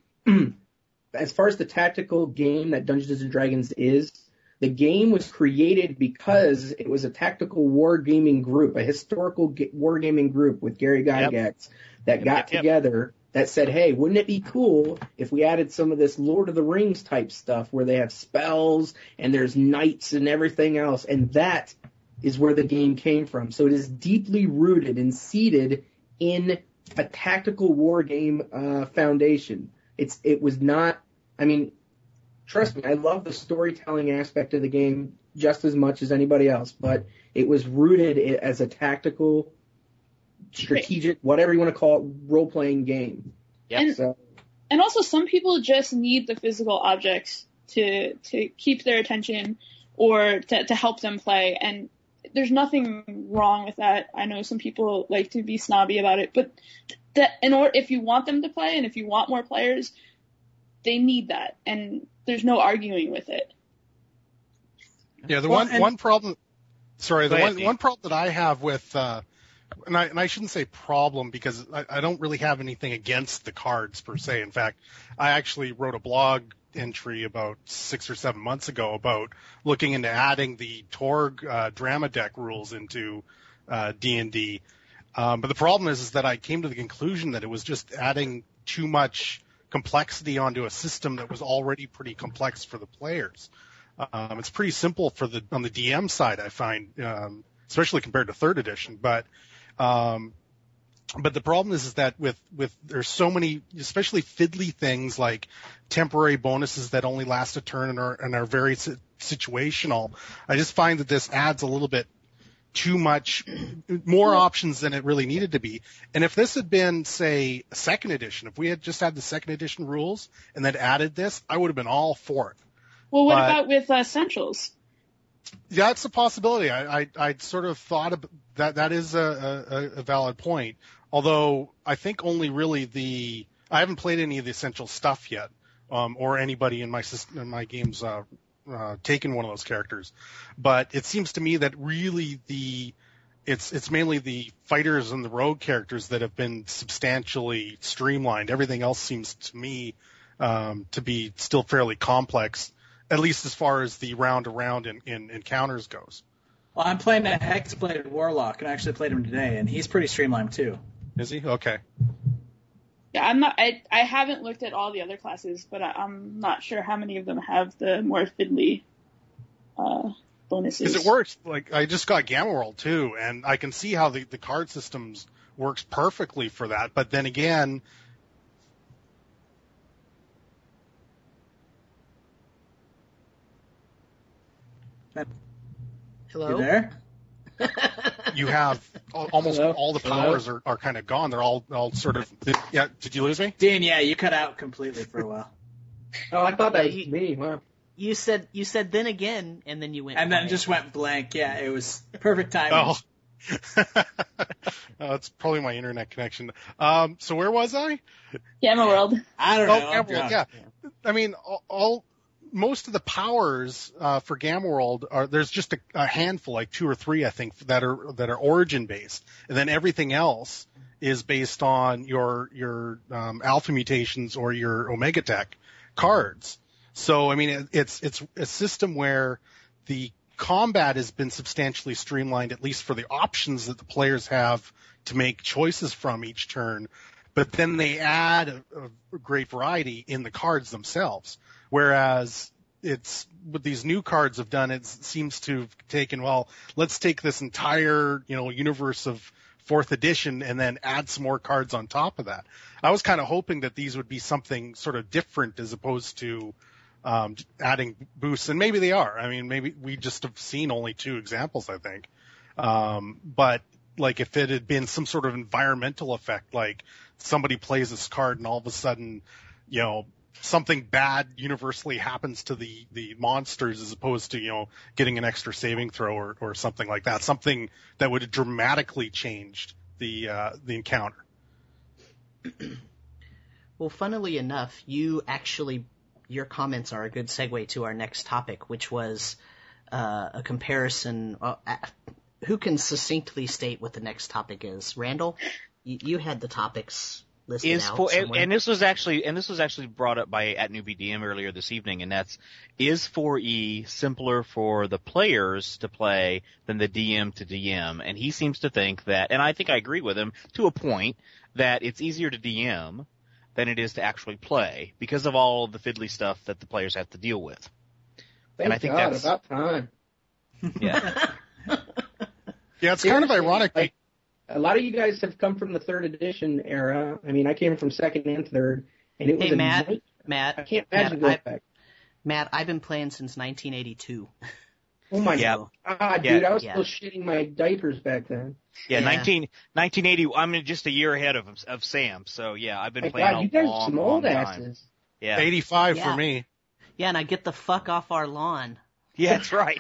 as far as the tactical game that Dungeons and Dragons is, the game was created because it was a tactical wargaming group, a historical ga- wargaming group with Gary Gygax that Yep, got yep, yep. together that said, hey, wouldn't it be cool if we added some of this Lord of the Rings type stuff where they have spells and there's knights and everything else, and that is where the game came from. So it is deeply rooted and seated in a tactical war game uh, foundation. It's it was not. I mean, trust me, I love the storytelling aspect of the game just as much as anybody else. But it was rooted i- as a tactical, strategic, whatever you want to call it, role playing game. Yep. And So And also, some people just need the physical objects to to keep their attention or to, to help them play. And there's nothing wrong with that. I know some people like to be snobby about it, but that in order, if you want them to play and if you want more players, they need that, and there's no arguing with it. Yeah, the Well, one and- one problem. Sorry, the Go ahead, one Pete. one problem that I have with, uh, and I and I shouldn't say problem because I, I don't really have anything against the cards per se. In fact, I actually wrote a blog entry about six or seven months ago about looking into adding the Torg uh, drama deck rules into uh, D and D. Um, but the problem is, is that I came to the conclusion that it was just adding too much complexity onto a system that was already pretty complex for the players. Um, it's pretty simple for the on the D M side, I find, um, especially compared to third edition. But um, but the problem is, is that with with there's so many, especially fiddly things like temporary bonuses that only last a turn and are and are very si- situational. I just find that this adds a little bit too much, more options than it really needed to be. And if this had been, say, a second edition, if we had just had the second edition rules and then added this, I would have been all for it. Well, what But- about with uh, Essentials? Yeah, it's a possibility. I, I, I'd sort of thought of that. That is a, a, a valid point. Although I think only really the I haven't played any of the essential stuff yet, um, or anybody in my system, in my games uh, uh, taken one of those characters. But it seems to me that really the it's it's mainly the fighters and the rogue characters that have been substantially streamlined. Everything else seems to me um, to be still fairly complex, at least as far as the round around in, in encounters goes. Well, I'm playing a Hexblade Warlock, and I actually played him today, and he's pretty streamlined too. Is he? Okay. Yeah, I'm not. I I haven't looked at all the other classes, but I, I'm not sure how many of them have the more fiddly uh, bonuses. Because it works. Like I just got Gamma World too, and I can see how the, the card systems works perfectly for that. But then again, Hello? You there? you have al- almost Hello? all the Hello? powers are, are kind of gone. They're all all sort of. Yeah. Did you lose me? Dean, yeah, you cut out completely for a while. Oh, I thought that was Yeah, he- me. Wow. You said you said then again, and then you went. And then quiet. just went blank. Yeah, it was perfect timing. Oh. oh, it's probably my internet connection. Um. So where was I? Gamma World. I don't Oh, know. I'm Gamma World, drunk. yeah. I mean, all, all most of the powers uh, for Gamma World are there's just a, a handful, like two or three, I think, that are that are origin based, and then everything else is based on your your um, alpha mutations or your Omega Tech cards. So I mean, it, it's it's a system where the combat has been substantially streamlined, at least for the options that the players have to make choices from each turn. But then they add a, a great variety in the cards themselves. Whereas it's what these new cards have done, it seems to have taken, well, let's take this entire, you know, universe of fourth edition and then add some more cards on top of that. I was kind of hoping that these would be something sort of different as opposed to um, adding boosts, and maybe they are. I mean, maybe we just have seen only two examples, I think. Um, but like if it had been some sort of environmental effect, like somebody plays this card and all of a sudden, you know, something bad universally happens to the, the monsters as opposed to, you know, getting an extra saving throw or, or something like that. Something that would have dramatically changed the, uh, the encounter. Well, funnily enough, you actually, your comments are a good segue to our next topic, which was uh, a comparison. Uh, who can succinctly state what the next topic is? Randall, you, you had the topics listed Is out for, and, somewhere. and this was actually and this was actually brought up by at Newbie D M earlier this evening, and that's is four E simpler for the players to play than the D M to D M? And he seems to think that, and I think I agree with him to a point, that it's easier to D M than it is to actually play because of all the fiddly stuff that the players have to deal with. Thank And I think God, that's- about time. Yeah. Yeah, it's kind of Seriously, ironic. like, a lot of you guys have come from the third edition era. I mean, I came from second and third, and it was Hey, a Matt, night- Matt, I can't Matt, imagine going I- back. Matt, I've been playing since nineteen eighty-two. Oh my Yeah. god, Yeah. dude! I was Yeah. still shitting my diapers back then. Yeah, Yeah. nineteen, nineteen eighty. I'm just a year ahead of of Sam. So yeah, I've been My playing god, you a guys are long, some long old time. asses. Yeah, eighty-five Yeah. for me. Yeah, and I get the fuck off our lawn. yeah, that's right.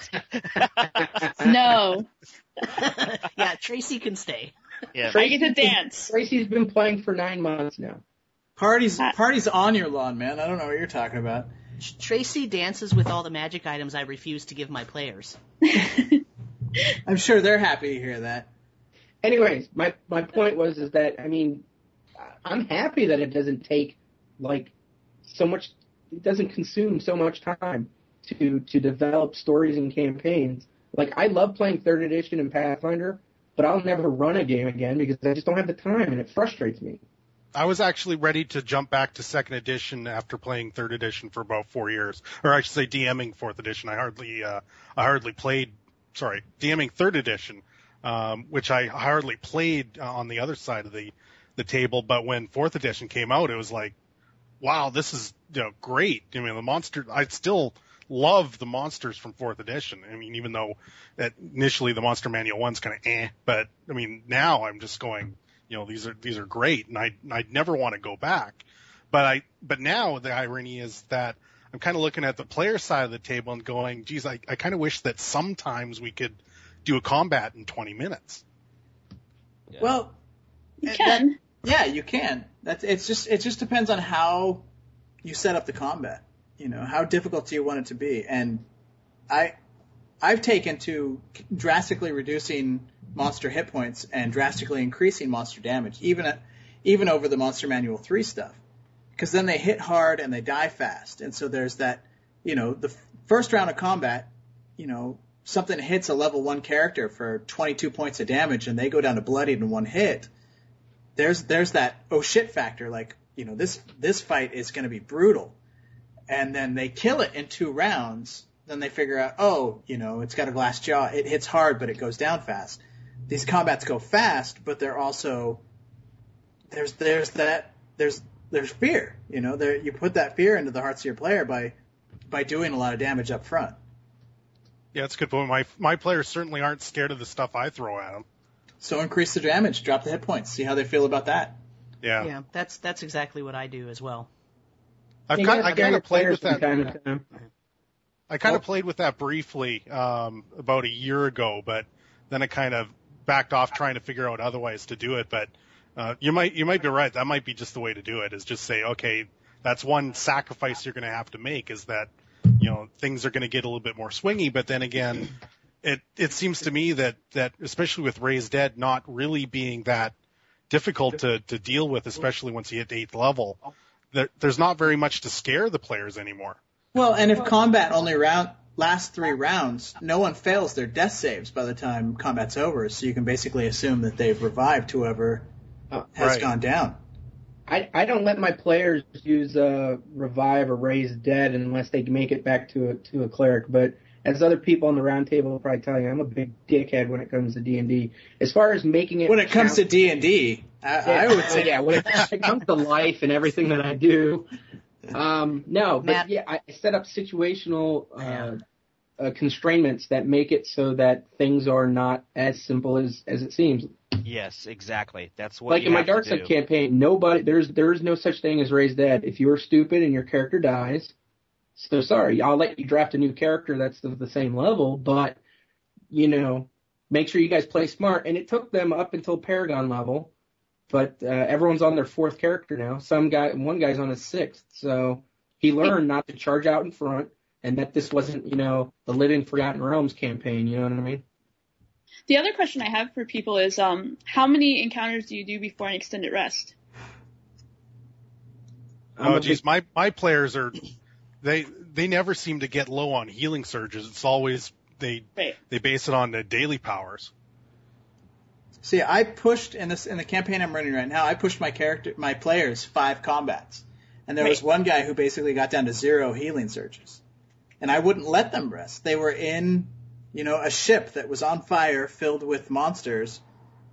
No, Yeah, Tracy can stay. yeah, I get to dance. Tracy's been playing for nine months now. Parties, parties on your lawn, man. I don't know what you're talking about. Tracy dances with all the magic items I refuse to give my players. I'm sure they're happy to hear that. Anyways, my my point was is that I mean, I'm happy that it doesn't take like so much. It doesn't consume so much time to to develop stories and campaigns. Like I love playing third edition and Pathfinder, but I'll never run a game again because I just don't have the time, and it frustrates me. I was actually ready to jump back to second edition after playing third edition for about four years, or I should say DMing fourth edition. I hardly, uh, I hardly played, sorry, DMing third edition, um, which I hardly played uh, on the other side of the, the table. But when fourth edition came out, it was like, wow, this is, you know, great. I mean, the monster, I still love the monsters from fourth edition. I mean, even though that initially the monster manual one's kind of eh, but I mean, now I'm just going, you know, these are, these are great, and I, I'd never want to go back. But I, but now the irony is that I'm kind of looking at the player side of the table and going, geez, I, I kind of wish that sometimes we could do a combat in twenty minutes. Yeah. Well, You that- can. yeah, you can. That's it's just it just depends on how you set up the combat. You know, how difficult do you want it to be? And I, I've taken to drastically reducing monster hit points and drastically increasing monster damage, even at, even over the Monster Manual three stuff, because then they hit hard and they die fast, and so there's that, you know, the f- first round of combat, you know, something hits a level one character for twenty-two points of damage and they go down to bloodied in one hit. There's there's that oh shit factor, like, you know, this this fight is going to be brutal, and then they kill it in two rounds. Then they figure out, oh, you know, it's got a glass jaw. It hits hard, but it goes down fast. These combats go fast, but they're also there's there's that there's there's fear. You know, there you put that fear into the hearts of your player by by doing a lot of damage up front. Yeah, that's a good point. My my players certainly aren't scared of the stuff I throw at them. So increase the damage, drop the hit points, see how they feel about that. Yeah, Yeah, that's that's exactly what I do as well. I've You kind gotta I kind of get played players with from that. time to time. I kind of Oh. played with that briefly um, about a year ago, but then I kind of backed off trying to figure out otherwise to do it. But uh, you might you might be right. That might be just the way to do it. Is just say, okay, that's one sacrifice you're going to have to make. Is that, you know, things are going to get a little bit more swingy. But then again, it it seems to me that that especially with Raised Dead not really being that difficult to to deal with, especially once you hit eighth level, there, there's not very much to scare the players anymore. Well, and if combat only round lasts three rounds, no one fails their death saves by the time combat's over, so you can basically assume that they've revived whoever Uh, has Right. gone down. I, I don't let my players use uh, revive or raise dead unless they make it back to a to a cleric. But as other people on the round table will probably tell you, I'm a big dickhead when it comes to D and D. As far as making it When it comes to D and D, I, I would say yeah, when it, it comes to life and everything that I do, um, no. But Matt. yeah, I set up situational uh, uh, constraints that make it so that things are not as simple as as it seems. Yes, exactly. That's what Like you in my have to Dark do. Side campaign, nobody there's there's no such thing as raised dead. If you're stupid and your character dies, so sorry, I'll let you draft a new character that's the, the same level, but you know, make sure you guys play smart. And it took them up until Paragon level, but uh, everyone's on their fourth character now. Some guy, one guy's on his sixth, so he learned not to charge out in front, and that this wasn't, you know, the Living Forgotten Realms campaign. You know what I mean? The other question I have for people is, um, how many encounters do you do before an extended rest? I'm Oh, a geez, big- my my players are they they never seem to get low on healing surges. It's always they Right. they base it on the daily powers. See, I pushed in this in the campaign I'm running right now. I pushed my character, my players, five combats, and there was Right. one guy who basically got down to zero healing surges, and I wouldn't let them rest. They were in, you know, a ship that was on fire, filled with monsters,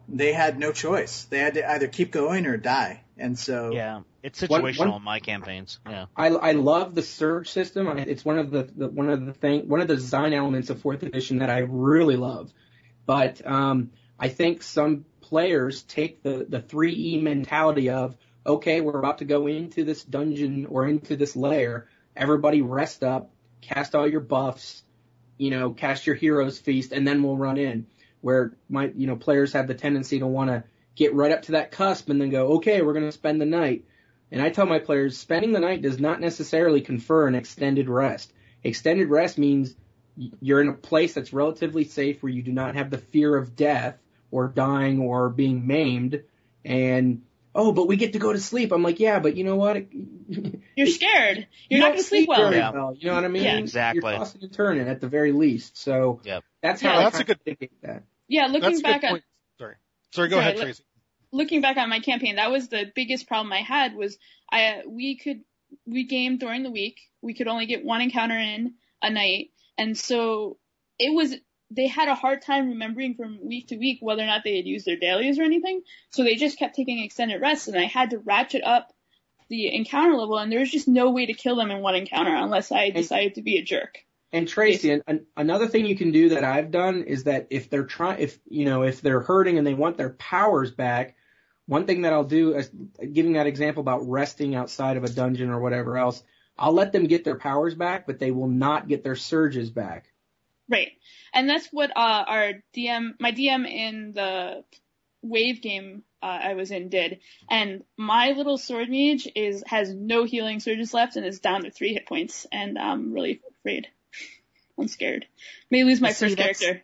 they had no choice. They had to either keep going or die. And so Yeah, it's One- situational one- in my campaigns. Yeah. I, I love the surge system. I- It's one of the, the one of the thing one of the design elements of fourth edition that I really love. But um, I think some players take the the three E mentality of, okay, we're about to go into this dungeon or into this lair. Everybody rest up, cast all your buffs, you know, cast your hero's feast, and then we'll run in. Where my you know players have the tendency to want to get right up to that cusp and then go, okay, we're going to spend the night. And I tell my players, spending the night does not necessarily confer an extended rest. Extended rest means you're in a place that's relatively safe where you do not have the fear of death or dying or being maimed. And, oh, but we get to go to sleep. I'm like, yeah, but you know what? You're scared. You're You not don't going to sleep well. very Yeah. well. You know what I mean? Yeah, exactly. You're tossing and turning at the very least. So Yep. that's how Yeah, I that's a kind of good- mitigate that. Yeah, looking That's a back good at point. Sorry. Sorry, go Sorry, ahead, look- Tracy. looking back on my campaign, that was the biggest problem I had was I we could we gamed during the week. We could only get one encounter in a night, and so it was they had a hard time remembering from week to week whether or not they had used their dailies or anything. So they just kept taking extended rests, and I had to ratchet up the encounter level, and there was just no way to kill them in one encounter unless I decided to be a jerk. And Tracy, an, an, another thing you can do that I've done is that if they're trying, if you know, if they're hurting and they want their powers back, one thing that I'll do is giving that example about resting outside of a dungeon or whatever else. I'll let them get their powers back, but they will not get their surges back. Right. And that's what uh, our D M, my D M in the Wave game uh, I was in did. And my little sword mage is has no healing surges left and is down to three hit points. And I'm really afraid. I'm scared. May lose my See, first that's- character.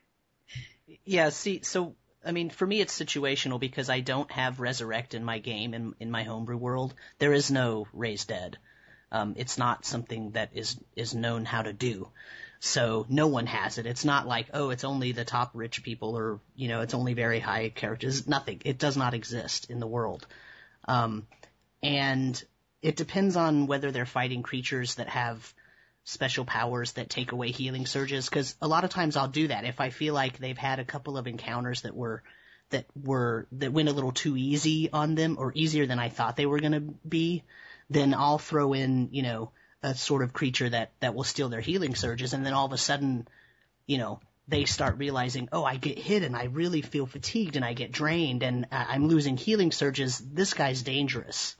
Yeah, see, so, I mean, for me it's situational because I don't have Resurrect in my game, in, in my homebrew world. There is no Raise Dead. Um, it's not something that is, is known how to do. So no one has it. It's not like, oh, it's only the top rich people or, you know, it's only very high characters. Nothing. It does not exist in the world. Um, and it depends on whether they're fighting creatures that have special powers that take away healing surges, because a lot of times I'll do that if I feel like they've had a couple of encounters that were that were that went a little too easy on them or easier than I thought they were going to be. Then I'll throw in, you know, a sort of creature that that will steal their healing surges, and then all of a sudden, you know, they start realizing, oh, I get hit and I really feel fatigued and I get drained and I'm losing healing surges. This guy's dangerous.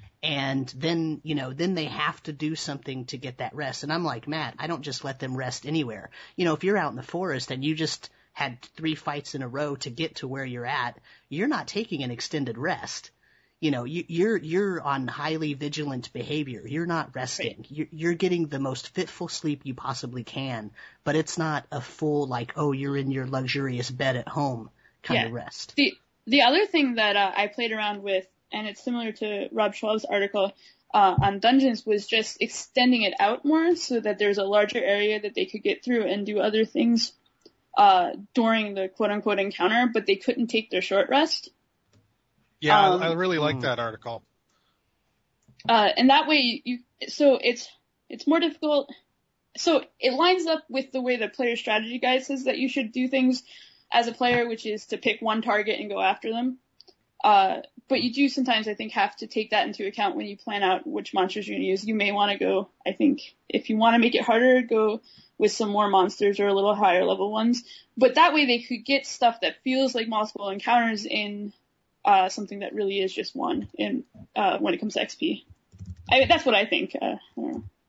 And then, you know, then they have to do something to get that rest. And I'm like, Matt, I don't just let them rest anywhere. You know, if you're out in the forest and you just had three fights in a row to get to where you're at, you're not taking an extended rest. You know, you, you're, you're on highly vigilant behavior. You're not resting. Right. You're, you're getting the most fitful sleep you possibly can, but it's not a full, like, oh, you're in your luxurious bed at home kind Yeah. of rest. The the other thing that uh, I played around with, and it's similar to Rob Schwab's article uh, on dungeons, was just extending it out more so that there's a larger area that they could get through and do other things uh, during the quote-unquote encounter, but they couldn't take their short rest. Yeah, Um, I I really like mm. that article. Uh, and that way you, so it's, it's more difficult. So it lines up with the way the player strategy guide says that you should do things as a player, which is to pick one target and go after them. Uh, but you do sometimes, I think, have to take that into account when you plan out which monsters you're going to use. You may want to go, I think, if you want to make it harder, go with some more monsters or a little higher level ones. But that way they could get stuff that feels like multiple encounters in uh, something that really is just one in uh, when it comes to X P. I, that's what I think. Uh, I don't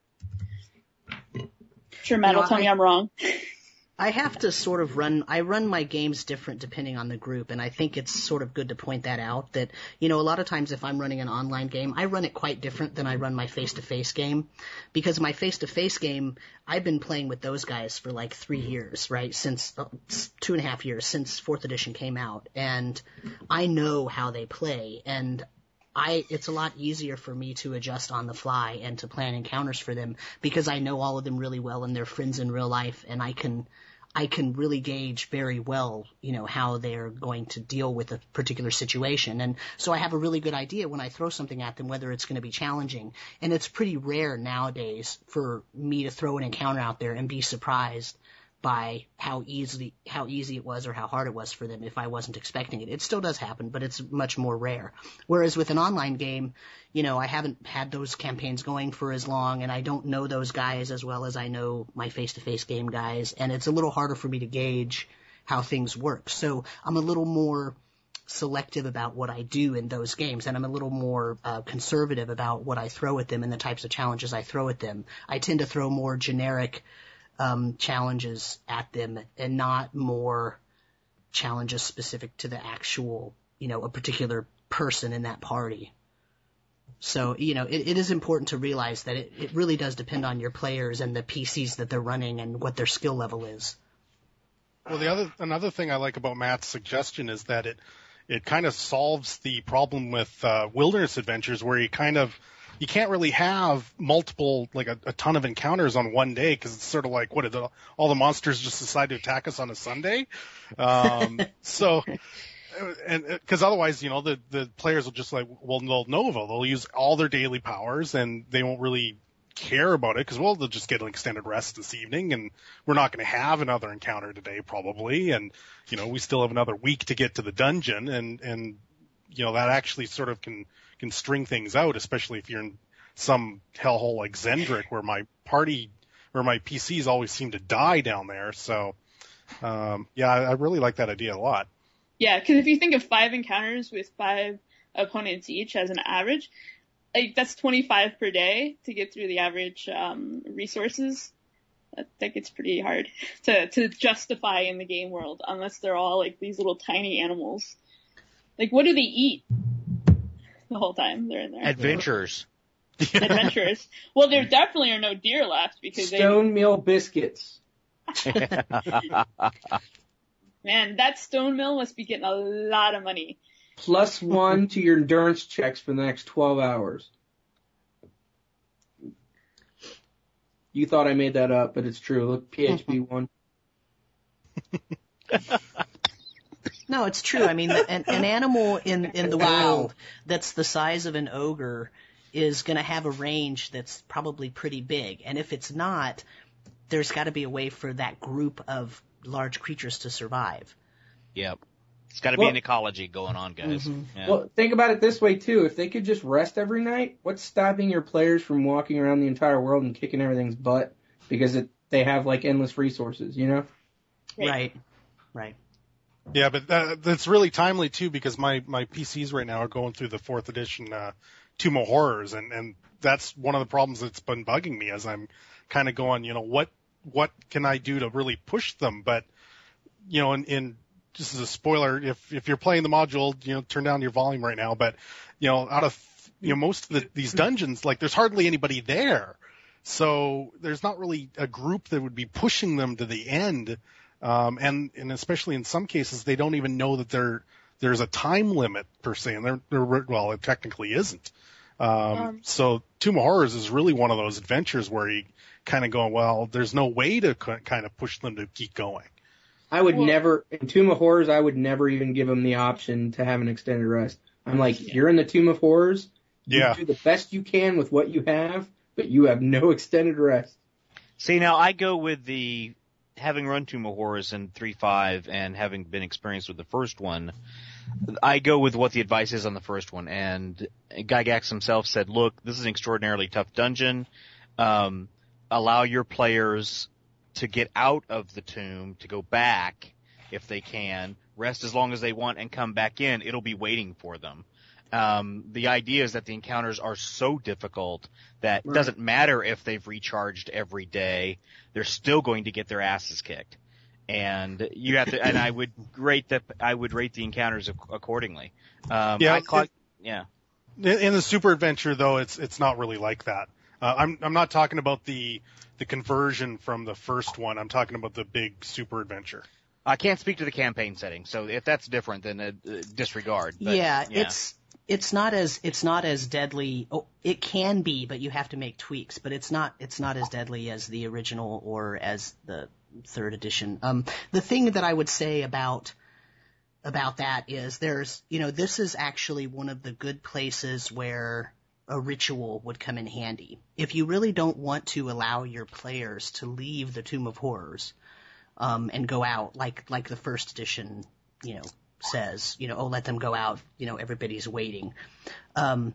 know. Sure, Matt You know, will tell I- me I'm wrong. I have to sort of run, I run my games different depending on the group, and I think it's sort of good to point that out, that, you know, a lot of times if I'm running an online game, I run it quite different than I run my face-to-face game, because my face-to-face game, I've been playing with those guys for like three years, right, since, uh, two and a half years, since fourth edition came out, and I know how they play, and I, it's a lot easier for me to adjust on the fly and to plan encounters for them because I know all of them really well and they're friends in real life, and I can, I can really gauge very well, you know, how they're going to deal with a particular situation. And so I have a really good idea when I throw something at them, whether it's going to be challenging. And it's pretty rare nowadays for me to throw an encounter out there and be surprised by how easy how easy it was or how hard it was for them if I wasn't expecting it. It still does happen, but it's much more rare. Whereas with an online game, you know, I haven't had those campaigns going for as long, and I don't know those guys as well as I know my face-to-face game guys, and it's a little harder for me to gauge how things work. So I'm a little more selective about what I do in those games, and I'm a little more uh, conservative about what I throw at them and the types of challenges I throw at them. I tend to throw more generic um, challenges at them and not more challenges specific to the actual, you know, a particular person in that party. So, you know, it, it is important to realize that it, it really does depend on your players and the P Cs that they're running and what their skill level is. Well, the other another thing I like about Matt's suggestion is that it it kind of solves the problem with uh, wilderness adventures, where you kind of you can't really have multiple, like a, a ton of encounters on one day, because it's sort of like, what, did the, all the monsters just decide to attack us on a Sunday? Um, so, and because otherwise, you know, the the players will just like, well, they'll Nova, they'll use all their daily powers, and they won't really care about it, because, well, they'll just get an extended rest this evening, and we're not going to have another encounter today probably, and, you know, we still have another week to get to the dungeon, and, and, you know, that actually sort of can, can string things out, especially if you're in some hellhole like Zendrick, where my party, where my P Cs always seem to die down there. So, um, yeah, I, I really like that idea a lot. Yeah, because if you think of five encounters with five opponents each as an average, like that's twenty-five per day to get through the average um, resources. That, that gets pretty hard to to justify in the game world, unless they're all like these little tiny animals. Like, what do they eat the whole time they're in there? Adventurers. Adventurers. Well, there definitely are no deer left because Stone meal biscuits. Man, that stone mill must be getting a lot of money. Plus one to your endurance checks for the next twelve hours. You thought I made that up, but it's true. Look, P H B one. No, it's true. I mean, an, an animal in, in the world that's the size of an ogre is going to have a range that's probably pretty big. And if it's not, there's got to be a way for that group of large creatures to survive. Yep. It's got to Well- be an ecology going on, guys. Mhm. Yeah. Well, think about it this way, too. If they could just rest every night, what's stopping your players from walking around the entire world and kicking everything's butt? Because it, they have, like, endless resources, you know? Right. Right. Right. Yeah, but that, that's really timely too, because my, my P Cs right now are going through the fourth edition, uh, Tomb of Horrors, and, and that's one of the problems that's been bugging me, as I'm kind of going, you know, what, what can I do to really push them? But, you know, in, in, just as a spoiler, if, if you're playing the module, you know, turn down your volume right now, but, you know, out of, you know, most of the, these dungeons, like, there's hardly anybody there. So there's not really a group that would be pushing them to the end. Um, and, and especially in some cases, they don't even know that there, there's a time limit per se, and there, there well, it technically isn't. Um, Um, so Tomb of Horrors is really one of those adventures where you kind of go, well, there's no way to k- kind of push them to keep going. I would Well- never, in Tomb of Horrors, I would never even give them the option to have an extended rest. I'm like, Yeah. you're in the Tomb of Horrors. You Yeah. do the best you can with what you have, but you have no extended rest. See, now I go with the, having run Tomb of Horrors in three point five and having been experienced with the first one, I go with what the advice is on the first one. And Gygax himself said, look, this is an extraordinarily tough dungeon. Um, allow your players to get out of the tomb, to go back if they can, rest as long as they want, and come back in. It'll be waiting for them. Um, the idea is that the encounters are so difficult that it Right. doesn't matter if they've recharged every day, they're still going to get their asses kicked. And you have to, and I would rate the, I would rate the encounters ac- accordingly. Um, Yeah, I caught, it- yeah. In, in the Super Adventure, though, it's it's not really like that. Uh, I'm I'm not talking about the the conversion from the first one. I'm talking about the big Super Adventure. I can't speak to the campaign setting, so if that's different, then uh, uh, disregard. But, yeah, it's it's not as it's not as deadly. Oh, it can be, but you have to make tweaks. But it's not it's not as deadly as the original or as the third edition. Um, the thing that I would say about about that is there's you know this is actually one of the good places where a ritual would come in handy. If you really don't want to allow your players to leave the Tomb of Horrors, um, and go out like like the first edition, you know, says. You know, oh, let them go out. You know, everybody's waiting. Um,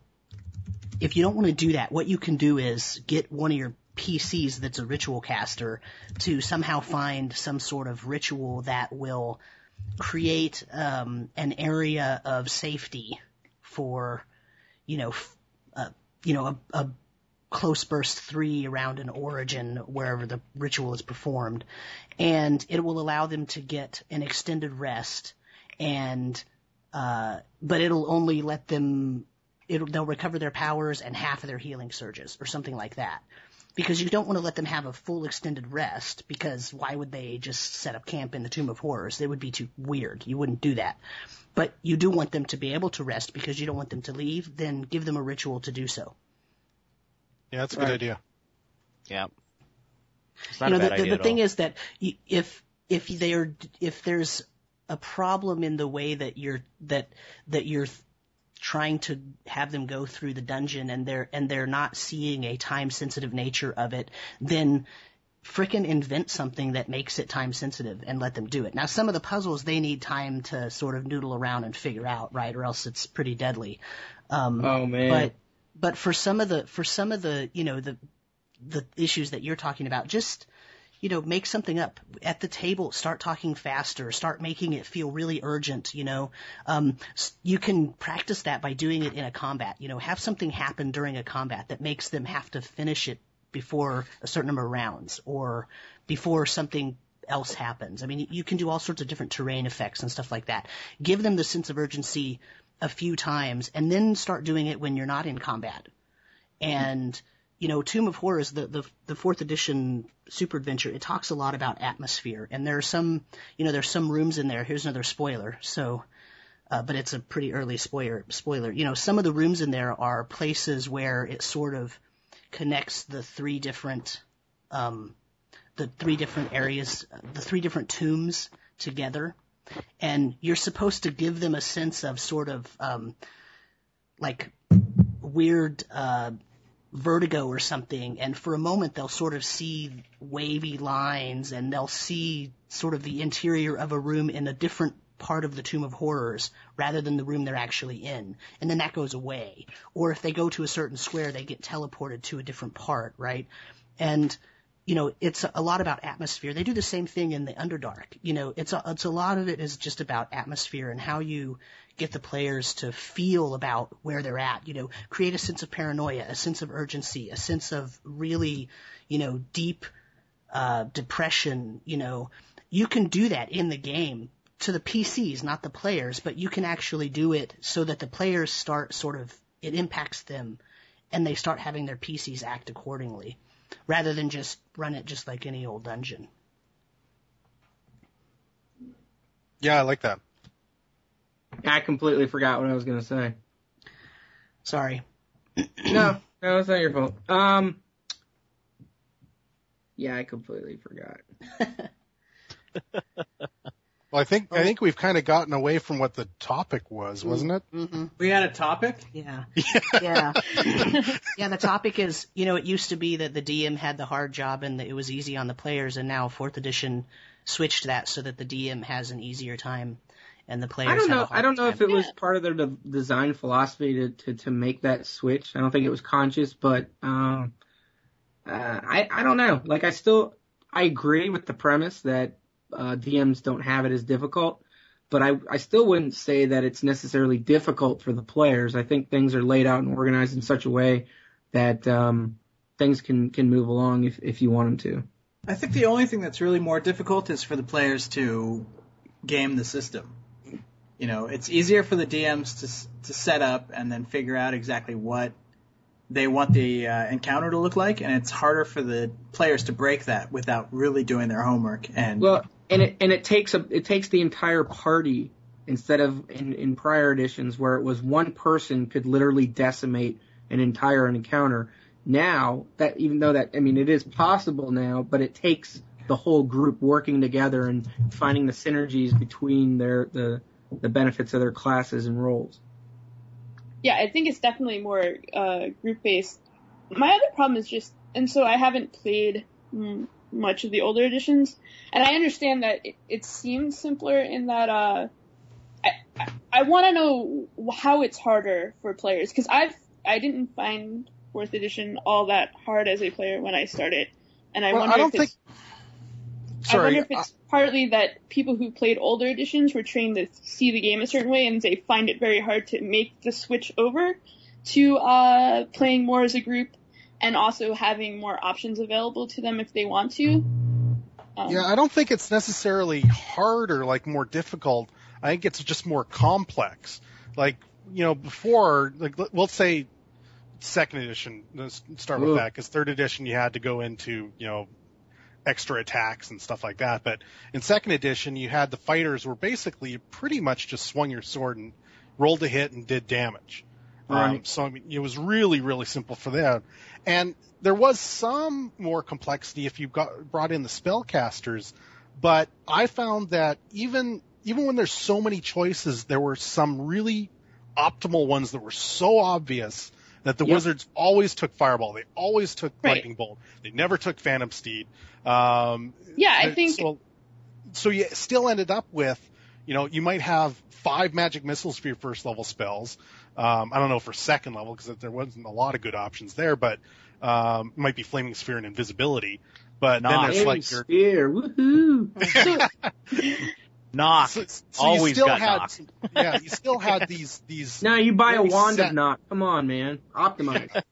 if you don't want to do that, what you can do is get one of your P Cs that's a ritual caster to somehow find some sort of ritual that will create um, an area of safety for, you know, f- uh, you know, a, a close burst three around an origin wherever the ritual is performed, and it will allow them to get an extended rest, and uh, but it'll only let them, it'll, they'll recover their powers and half of their healing surges or something like that. Because you don't want to let them have a full extended rest, because why would they just set up camp in the Tomb of Horrors? It would be too weird. You wouldn't do that. But you do want them to be able to rest because you don't want them to leave. Then give them a ritual to do so. Yeah, that's a good Right. idea. Yeah. It's not You know, a bad the, the, idea the at thing all. is that y- if if they are if there's a problem in the way that you're that that you're trying to have them go through the dungeon and they're and they're not seeing a time sensitive nature of it, then frickin' invent something that makes it time sensitive and let them do it. Now, some of the puzzles they need time to sort of noodle around and figure out, right? Or else it's pretty deadly. Um, Oh man. but but for some of the for some of the you know the the issues that you're talking about, just you know, make something up at the table. Start talking faster. Start making it feel really urgent. You know, um, you can practice that by doing it in a combat. You know, have something happen during a combat that makes them have to finish it before a certain number of rounds or before something else happens. I mean, you can do all sorts of different terrain effects and stuff like that. Give them the sense of urgency a few times, and then start doing it when you're not in combat. And you know, Tomb of Horrors, the, the the fourth edition Super Adventure, it talks a lot about atmosphere, and there are some, you know, there's some rooms in there. Here's another spoiler. So, uh, but it's a pretty early spoiler. Spoiler. You know, some of the rooms in there are places where it sort of connects the three different, um, the three different areas, the three different tombs together, and you're supposed to give them a sense of sort of, um, like weird, uh. vertigo or something, and for a moment they'll sort of see wavy lines and they'll see sort of the interior of a room in a different part of the Tomb of Horrors rather than the room they're actually in, and then that goes away. Or if they go to a certain square, they get teleported to a different part, right? And you know, it's a lot about atmosphere. They do the same thing in the Underdark. You know, it's a, it's a lot of it is just about atmosphere and how you get the players to feel about where they're at. You know, create a sense of paranoia, a sense of urgency, a sense of really, you know, deep uh, depression. You know, you can do that in the game to the P Cs, not the players, but you can actually do it so that the players start sort of, it impacts them and they start having their P Cs act accordingly, rather than just run it just like any old dungeon. Yeah, I like that. I completely forgot what I was gonna say. Sorry. No, no, it's not your fault. Um, yeah, I completely forgot. Well, I think I think we've kind of gotten away from what the topic was, wasn't it? Mm-hmm. We had a topic? Yeah. Yeah. Yeah, the topic is, you know, it used to be that the D M had the hard job and that it was easy on the players, and now fourth edition switched that so that the D M has an easier time and the players I don't have know. a harder I don't know time. if it was part of their de- design philosophy to, to, to make that switch. I don't think it was conscious, but um, uh, I I don't know. Like I still I agree with the premise that uh, D Ms don't have it as difficult, but I I still wouldn't say that it's necessarily difficult for the players. I think things are laid out and organized in such a way that um, things can can move along if if you want them to. I think the only thing that's really more difficult is for the players to game the system. You know, it's easier for the D Ms to to set up and then figure out exactly what they want the uh, encounter to look like, and it's harder for the players to break that without really doing their homework. And Well, and it and it takes a it takes the entire party instead of in, in prior editions where it was one person could literally decimate an entire encounter. Now that even though that I mean it is possible now, but it takes the whole group working together and finding the synergies between their the the benefits of their classes and roles. Yeah, I think it's definitely more uh, group based. My other problem is just, and so I haven't played mm, much of the older editions. And I understand that it, it seems simpler in that, uh, I, I, I want to know how it's harder for players, because I've, I didn't find fourth edition all that hard as a player when I started. And I well, wonder I don't if it's, think, sorry, I wonder if it's I, partly that people who played older editions were trained to see the game a certain way and they find it very hard to make the switch over to, uh, playing more as a group, and also having more options available to them if they want to. Um, yeah, I don't think it's necessarily harder, like more difficult. I think it's just more complex. Like, you know, before, like, let's say second edition, let's start with Ooh. that, because third edition you had to go into, you know, extra attacks and stuff like that. But in second edition, you had the fighters were basically pretty much just swung your sword and rolled a hit and did damage. Right. Um, so I mean, it was really, really simple for them. And there was some more complexity if you got brought in the spellcasters, but I found that even even when there's so many choices, there were some really optimal ones that were so obvious that the Yep. Wizards always took Fireball, they always took Right. Lightning Bolt, they never took Phantom Steed. Um, yeah, I think so, so you still ended up with, you know, you might have five magic missiles for your first level spells. Um, I don't know for second level because there wasn't a lot of good options there, but um, might be Flaming Sphere and Invisibility. But then Knock. there's like your Spear, woohoo! Knock. so, so Always you still got had, knock. yeah, you still had these these. Now you buy a very wand set- of knock. Come on, man. Optimize.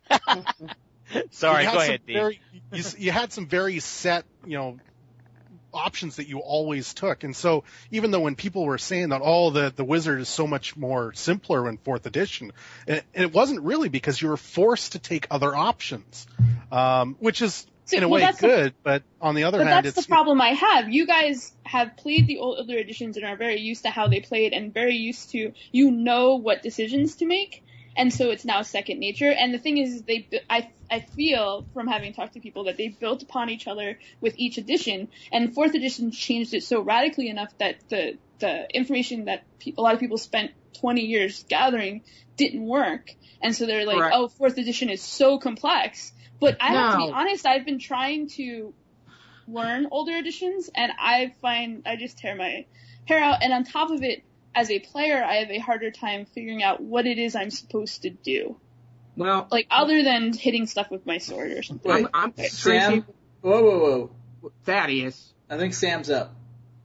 Sorry, you had go some ahead, Dee. very, you, s- you had some very set, you know, options that you always took. And so even though when people were saying that, oh, the, the Wizard is so much more simpler in fourth edition, and it, and it wasn't really because you were forced to take other options, um, which is So- in a well, way that's the- good, but on the other But hand, that's it's the problem I have. You guys have played the older editions and are very used to how they played and very used to, you know what decisions to make. And so it's now second nature. And the thing is, they, I, I feel from having talked to people that they built upon each other with each edition. And fourth edition changed it so radically enough that the, the information that pe- a lot of people spent twenty years gathering didn't work. And so they're like, Correct. oh, fourth edition is so complex. But I have to be No. honest, I've been trying to learn older editions, and I find I just tear my hair out. And on top of it, as a player, I have a harder time figuring out what it is I'm supposed to do. Well, Like, other than hitting stuff with my sword or something. I'm, I'm Sam? Tracy, Whoa, whoa, whoa. Thaddeus. I think Sam's up.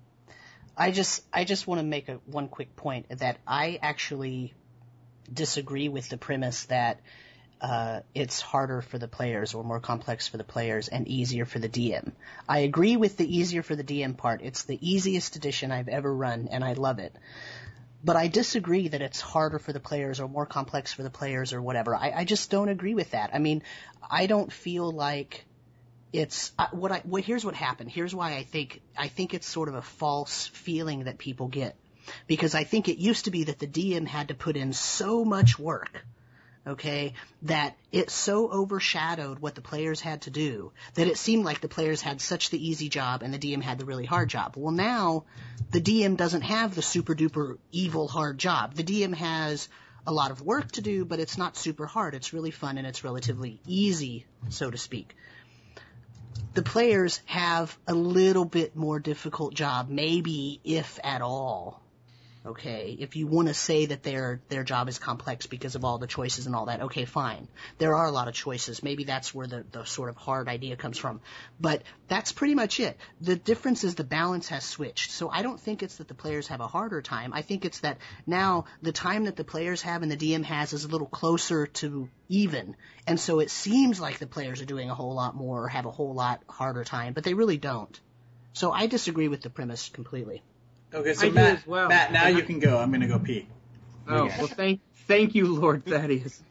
I just I just want to make a one quick point that I actually disagree with the premise that uh, it's harder for the players or more complex for the players and easier for the D M. I agree with the easier for the D M part. It's the easiest edition I've ever run, and I love it. But I disagree that it's harder for the players or more complex for the players or whatever. I, I just don't agree with that. I mean, I don't feel like it's uh, what I. Well, here's what happened. Here's why I think I think it's sort of a false feeling that people get, because I think it used to be that the D M had to put in so much work, okay, that it so overshadowed what the players had to do that it seemed like the players had such the easy job and the D M had the really hard job. Well, now the D M doesn't have the super duper evil hard job. The D M has a lot of work to do, but it's not super hard. It's really fun and it's relatively easy, so to speak. The players have a little bit more difficult job, maybe if at all. Okay, if you want to say that their their job is complex because of all the choices and all that, okay, fine. There are a lot of choices. Maybe that's where the, the sort of hard idea comes from. But that's pretty much it. The difference is the balance has switched. So I don't think it's that the players have a harder time. I think it's that now the time that the players have and the D M has is a little closer to even. And so it seems like the players are doing a whole lot more or have a whole lot harder time, but they really don't. So I disagree with the premise completely. Okay, so I do Matt, as well. Matt, now you can go. I'm going to go pee. Oh, well, thank, thank you, Lord Thaddeus.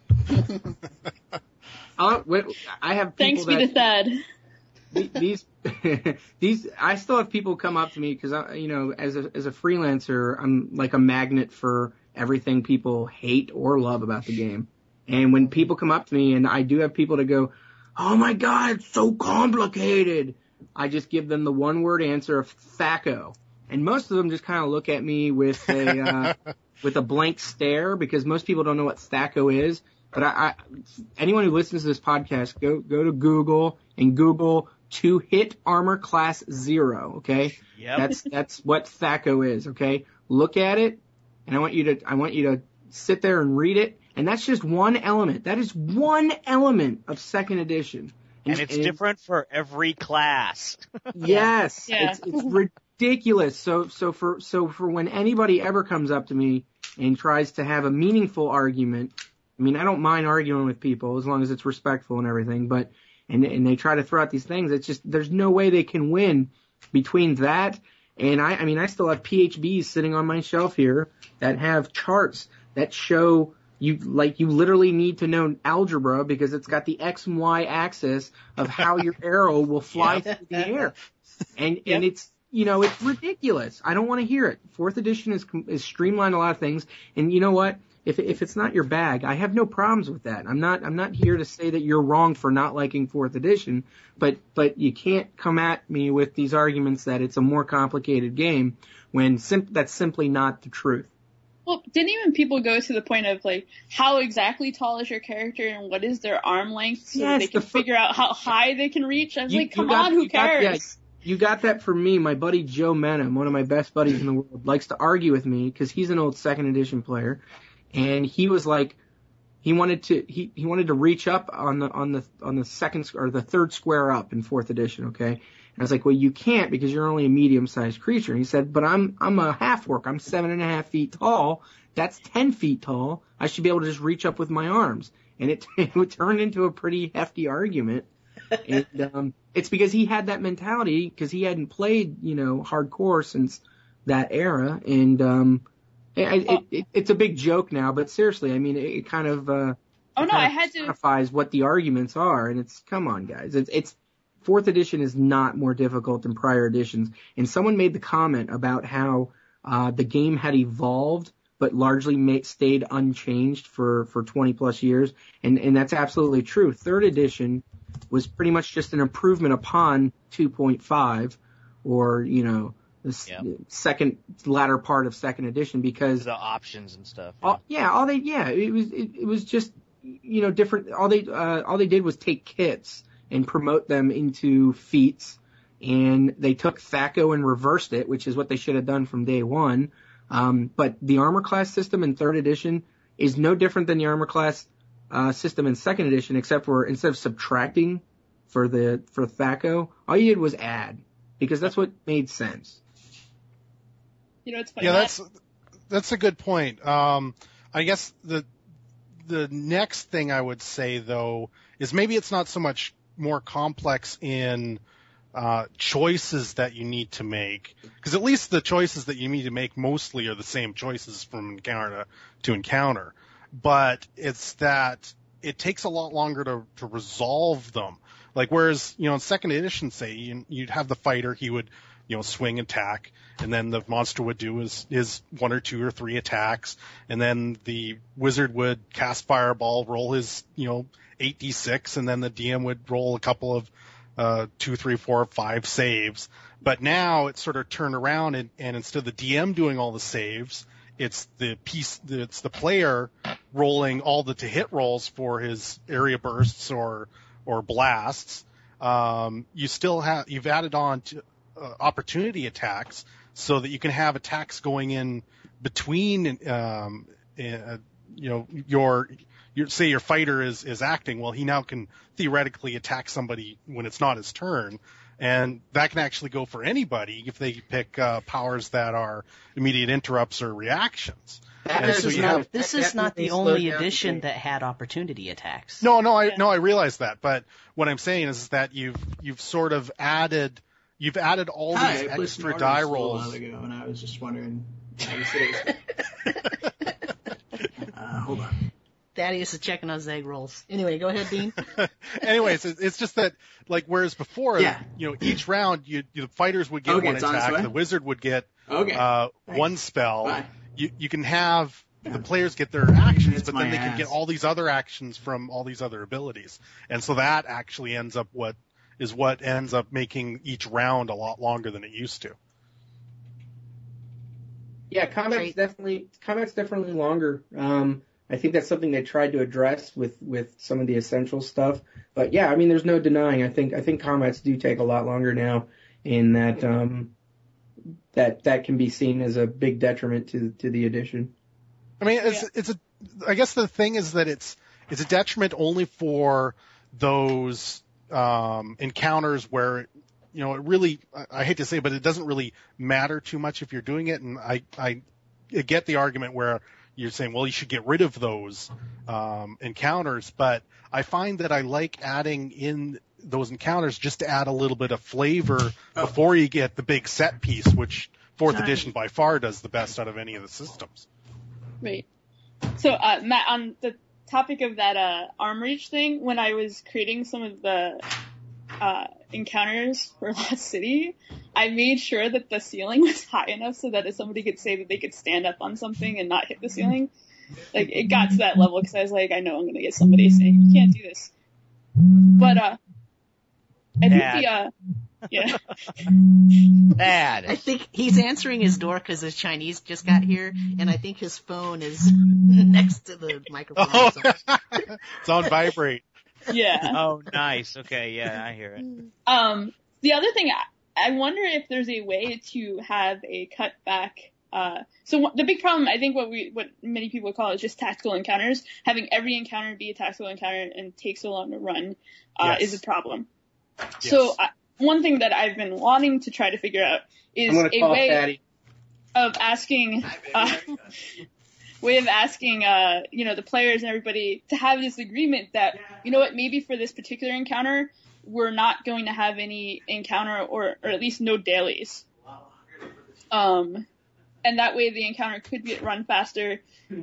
I'll, wait, I have Thanks people be to that, Thad. these, these, I still have people come up to me because I, you know, as a, as a freelancer, I'm like a magnet for everything people hate or love about the game. And when people come up to me, and I do have people to go, oh my God, it's so complicated, I just give them the one word answer of Thaco. And most of them just kind of look at me with a uh, with a blank stare because most people don't know what Thaco is. But I, I, anyone who listens to this podcast, go go to Google and Google to hit armor class zero. Okay, Yep. that's that's what THAC0 is. Okay, look at it, and I want you to I want you to sit there and read it. And that's just one element. That is one element of second edition. And it's and different for every class. Yes, Yeah. it's, it's ridiculous. So, so for so for when anybody ever comes up to me and tries to have a meaningful argument, I mean, I don't mind arguing with people as long as it's respectful and everything. But and and they try to throw out these things. It's just there's no way they can win between that and I. I mean, I still have P H Bs sitting on my shelf here that have charts that show. You like you literally need to know algebra because it's got the X and Y axis of how your arrow will fly Yep. through the air, and Yep. and it's you know it's ridiculous. I don't want to hear it. Fourth edition is is streamlined a lot of things, and you know what? If if it's not your bag, I have no problems with that. I'm not I'm not here to say that you're wrong for not liking fourth edition, but but you can't come at me with these arguments that it's a more complicated game when sim- that's simply not the truth. Well, didn't even people go to the point of like, how exactly tall is your character and what is their arm length so that Yes, they can the fir- figure out how high they can reach? I was You- like, come you got- on, who you got- cares? yeah, you got that from me. My buddy Joe Menham, one of my best buddies in the world, likes to argue with me because he's an old second edition player, and he was like, he wanted to he, he wanted to reach up on the on the on the second or the third square up in fourth edition, okay? And I was like, well, you can't because you're only a medium sized creature. And he said, but I'm I'm a half orc. I'm seven and a half feet tall. That's ten feet tall. I should be able to just reach up with my arms. And it, it turned into a pretty hefty argument. And um, it's because he had that mentality because he hadn't played, you know, hardcore since that era. And um, it, it, it, it's a big joke now, but seriously, I mean, it, it kind of uh, Oh it no, kind I of had to. personifies what the arguments are. And it's come on, guys. It's it's fourth edition is not more difficult than prior editions. And someone made the comment about how uh, the game had evolved but largely made, stayed unchanged for, for twenty plus years. And, and that's absolutely true. Third edition was pretty much just an improvement upon two point five or, you know, the Yep. second, latter part of second edition because, The options and stuff. all, yeah, all they, yeah, it was, it, it was just, you know, different. All they, uh, all they did was take kits and promote them into feats. And they took THAC0 and reversed it, which is what they should have done from day one. Um, but the armor class system in third edition is no different than the armor class uh, system in second edition, except for instead of subtracting for the for THAC0, all you did was add because that's what made sense. You know, it's funny. Yeah, Matt, that's that's a good point. Um, I guess the the next thing I would say though is maybe it's not so much more complex in uh, choices that you need to make, because at least the choices that you need to make mostly are the same choices from encounter to, to encounter, but it's that it takes a lot longer to, to resolve them. Like whereas, you know, in second edition, say, you, you'd have the fighter, he would, you know, swing attack, and then the monster would do his, his one or two or three attacks, and then the wizard would cast fireball, roll his, you know, eight d six, and then the D M would roll a couple of uh, two, three, four, five saves. But now it's sort of turned around, and, and instead of the D M doing all the saves, it's the piece, it's the player rolling all the to hit rolls for his area bursts or, or blasts. Um, you still have, you've added on to uh, opportunity attacks so that you can have attacks going in between, um, uh, you know, your, your, say your fighter is, is acting. Well, he now can theoretically attack somebody when it's not his turn. And that can actually go for anybody if they pick uh, powers that are immediate interrupts or reactions. That And This so is you not, have- this that is not the definitely slowed only down the edition game. that had opportunity attacks. No, no, I Yeah. no, I realize that, but what I'm saying is that you've you've sort of added you've added all Hi, these I put some extra die artists a little rolls. while ago, and I was just wondering how you said it. uh, hold on. Thaddeus is checking on his egg rolls. Anyway, go ahead, Dean. Anyways, it- it's just that like whereas before, Yeah. you know, each round you, you the fighters would get Okay, one it's on its attack, way? the wizard would get Okay. uh, Thanks. one spell. Bye. You you can have Yeah. the players get their actions, It's but my then they can ass. get all these other actions from all these other abilities, and so that actually ends up what is what ends up making each round a lot longer than it used to. Yeah, combat's Great. definitely combat's definitely longer. Um, I think that's something they tried to address with, with some of the essential stuff. But yeah, I mean, there's no denying. I think I think combats do take a lot longer now, and that um, that that can be seen as a big detriment to to the edition. I mean, it's Yeah. it's a. I guess the thing is that it's it's a detriment only for those um, encounters where, you know, it really, I, I hate to say it, but it doesn't really matter too much if you're doing it. And I I get the argument where you're saying, well, you should get rid of those um, encounters, but I find that I like adding in those encounters just to add a little bit of flavor before you get the big set piece, which fourth Nice. edition by far does the best out of any of the systems. Right. So, uh, Matt, on the topic of that uh, arm reach thing, when I was creating some of the uh, encounters for Lost City, I made sure that the ceiling was high enough so that if somebody could say that they could stand up on something and not hit the ceiling, like it got to that level because I was like, I know I'm gonna get somebody saying you can't do this. But uh, I think Dad. the uh, yeah. I Bad. think he's answering his door because his Chinese just got here, and I think his phone is next to the microphone. Oh, or something. it's on vibrate. Yeah. Oh, nice. Okay, yeah, I hear it. Um, the other thing, I I wonder if there's a way to have a cutback. Uh, so wh- the big problem, I think, what we, what many people call is just tactical encounters. Having every encounter be a tactical encounter and take so long to run uh, Yes. is a problem. Yes. So uh, one thing that I've been wanting to try to figure out is I'm gonna a call way Patty. of asking, uh, way of asking, uh, you know, the players and everybody to have this agreement that, you know what, maybe for this particular encounter, we're not going to have any encounter or, or at least no dailies. Um, and that way the encounter could get run faster.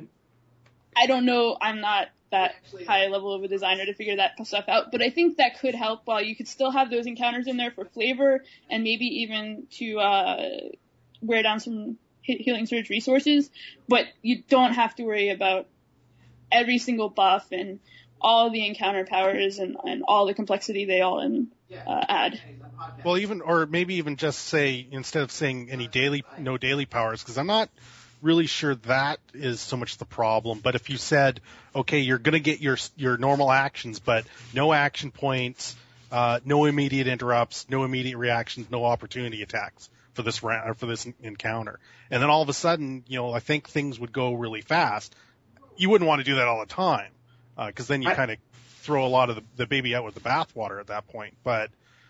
I don't know, I'm not that high level of a designer to figure that stuff out, but I think that could help while you could still have those encounters in there for flavor and maybe even to, uh, wear down some he- healing surge resources, but you don't have to worry about every single buff and all the encounter powers and, and all the complexity they all in, uh, add. Well, even, or maybe even just say, instead of saying any daily, no daily powers, because I'm not really sure that is so much the problem. But if you said, okay, you're going to get your your normal actions, but no action points, uh, no immediate interrupts, no immediate reactions, no opportunity attacks for this round or for this encounter, and then all of a sudden, you know, I think things would go really fast. You wouldn't want to do that all the time, because uh, then you I- kind of throw a lot of the, the baby out with the bathwater at that point. But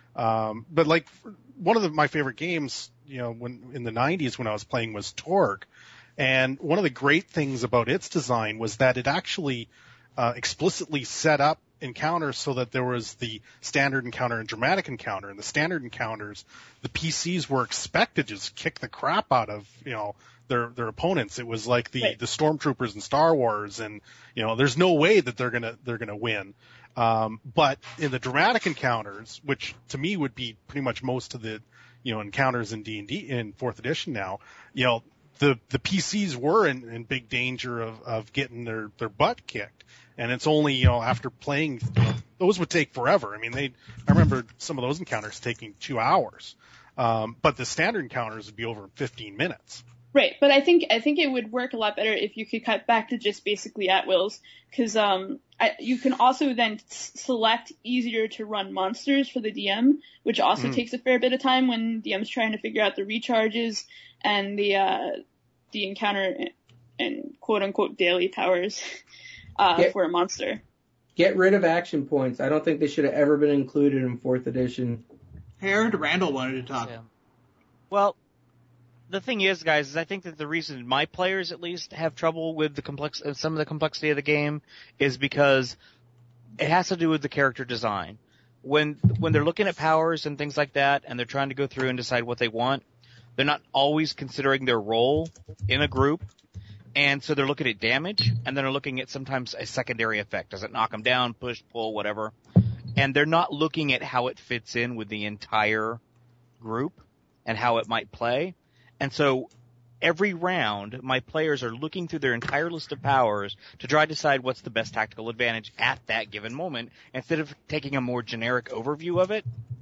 um, but like one of the, my favorite games, you know, when in the nineties when I was playing was Torg. And one of the great things about its design was that it actually uh, explicitly set up encounters so that there was the standard encounter and dramatic encounter. And the standard encounters, the P Cs were expected to just kick the crap out of, you know, their their opponents. It was like the Right. the stormtroopers in Star Wars, and you know, there's no way that they're gonna they're gonna win. Um, but in the dramatic encounters, which to me would be pretty much most of the, you know, encounters in D and D in fourth edition now, you know, the the P Cs were in, in big danger of, of getting their, their butt kicked. And it's only, you know, after playing, you know, those would take forever. I mean, they, I remember some of those encounters taking two hours. Um, but the standard encounters would be over in fifteen minutes. Right, but I think I think it would work a lot better if you could cut back to just basically at wills, because um, I, you can also then s- select easier to run monsters for the D M, which also Mhm. takes a fair bit of time when D M's trying to figure out the recharges and the uh, the encounter and, and quote unquote daily powers uh, Yeah. for a monster. Get rid of action points. I don't think they should have ever been included in fourth edition. Hey, I heard Randall wanted to talk. Yeah. Well, the thing is, guys, is I think that the reason my players at least have trouble with the complex, uh, some of the complexity of the game is because it has to do with the character design. When when they're looking at powers and things like that, and they're trying to go through and decide what they want, they're not always considering their role in a group, and so they're looking at damage, and then they're looking at sometimes a secondary effect. Does it knock them down, push, pull, whatever? And they're not looking at how it fits in with the entire group and how it might play. And so every round, my players are looking through their entire list of powers to try to decide what's the best tactical advantage at that given moment, instead of taking a more generic overview of it.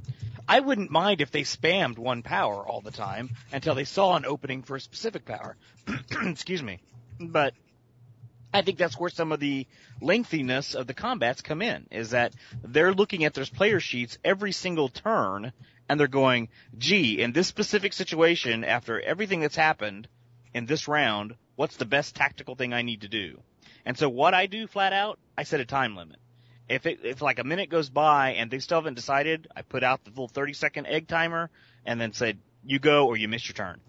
I wouldn't mind if they spammed one power all the time until they saw an opening for a specific power. Excuse me. But I think that's where some of the lengthiness of the combats come in, is that they're looking at their player sheets every single turn, and they're going, gee, in this specific situation, after everything that's happened in this round, what's the best tactical thing I need to do? And so what I do flat out, I set a time limit. If it, if like a minute goes by and they still haven't decided, I put out the little thirty second egg timer and then said, you go or you miss your turn.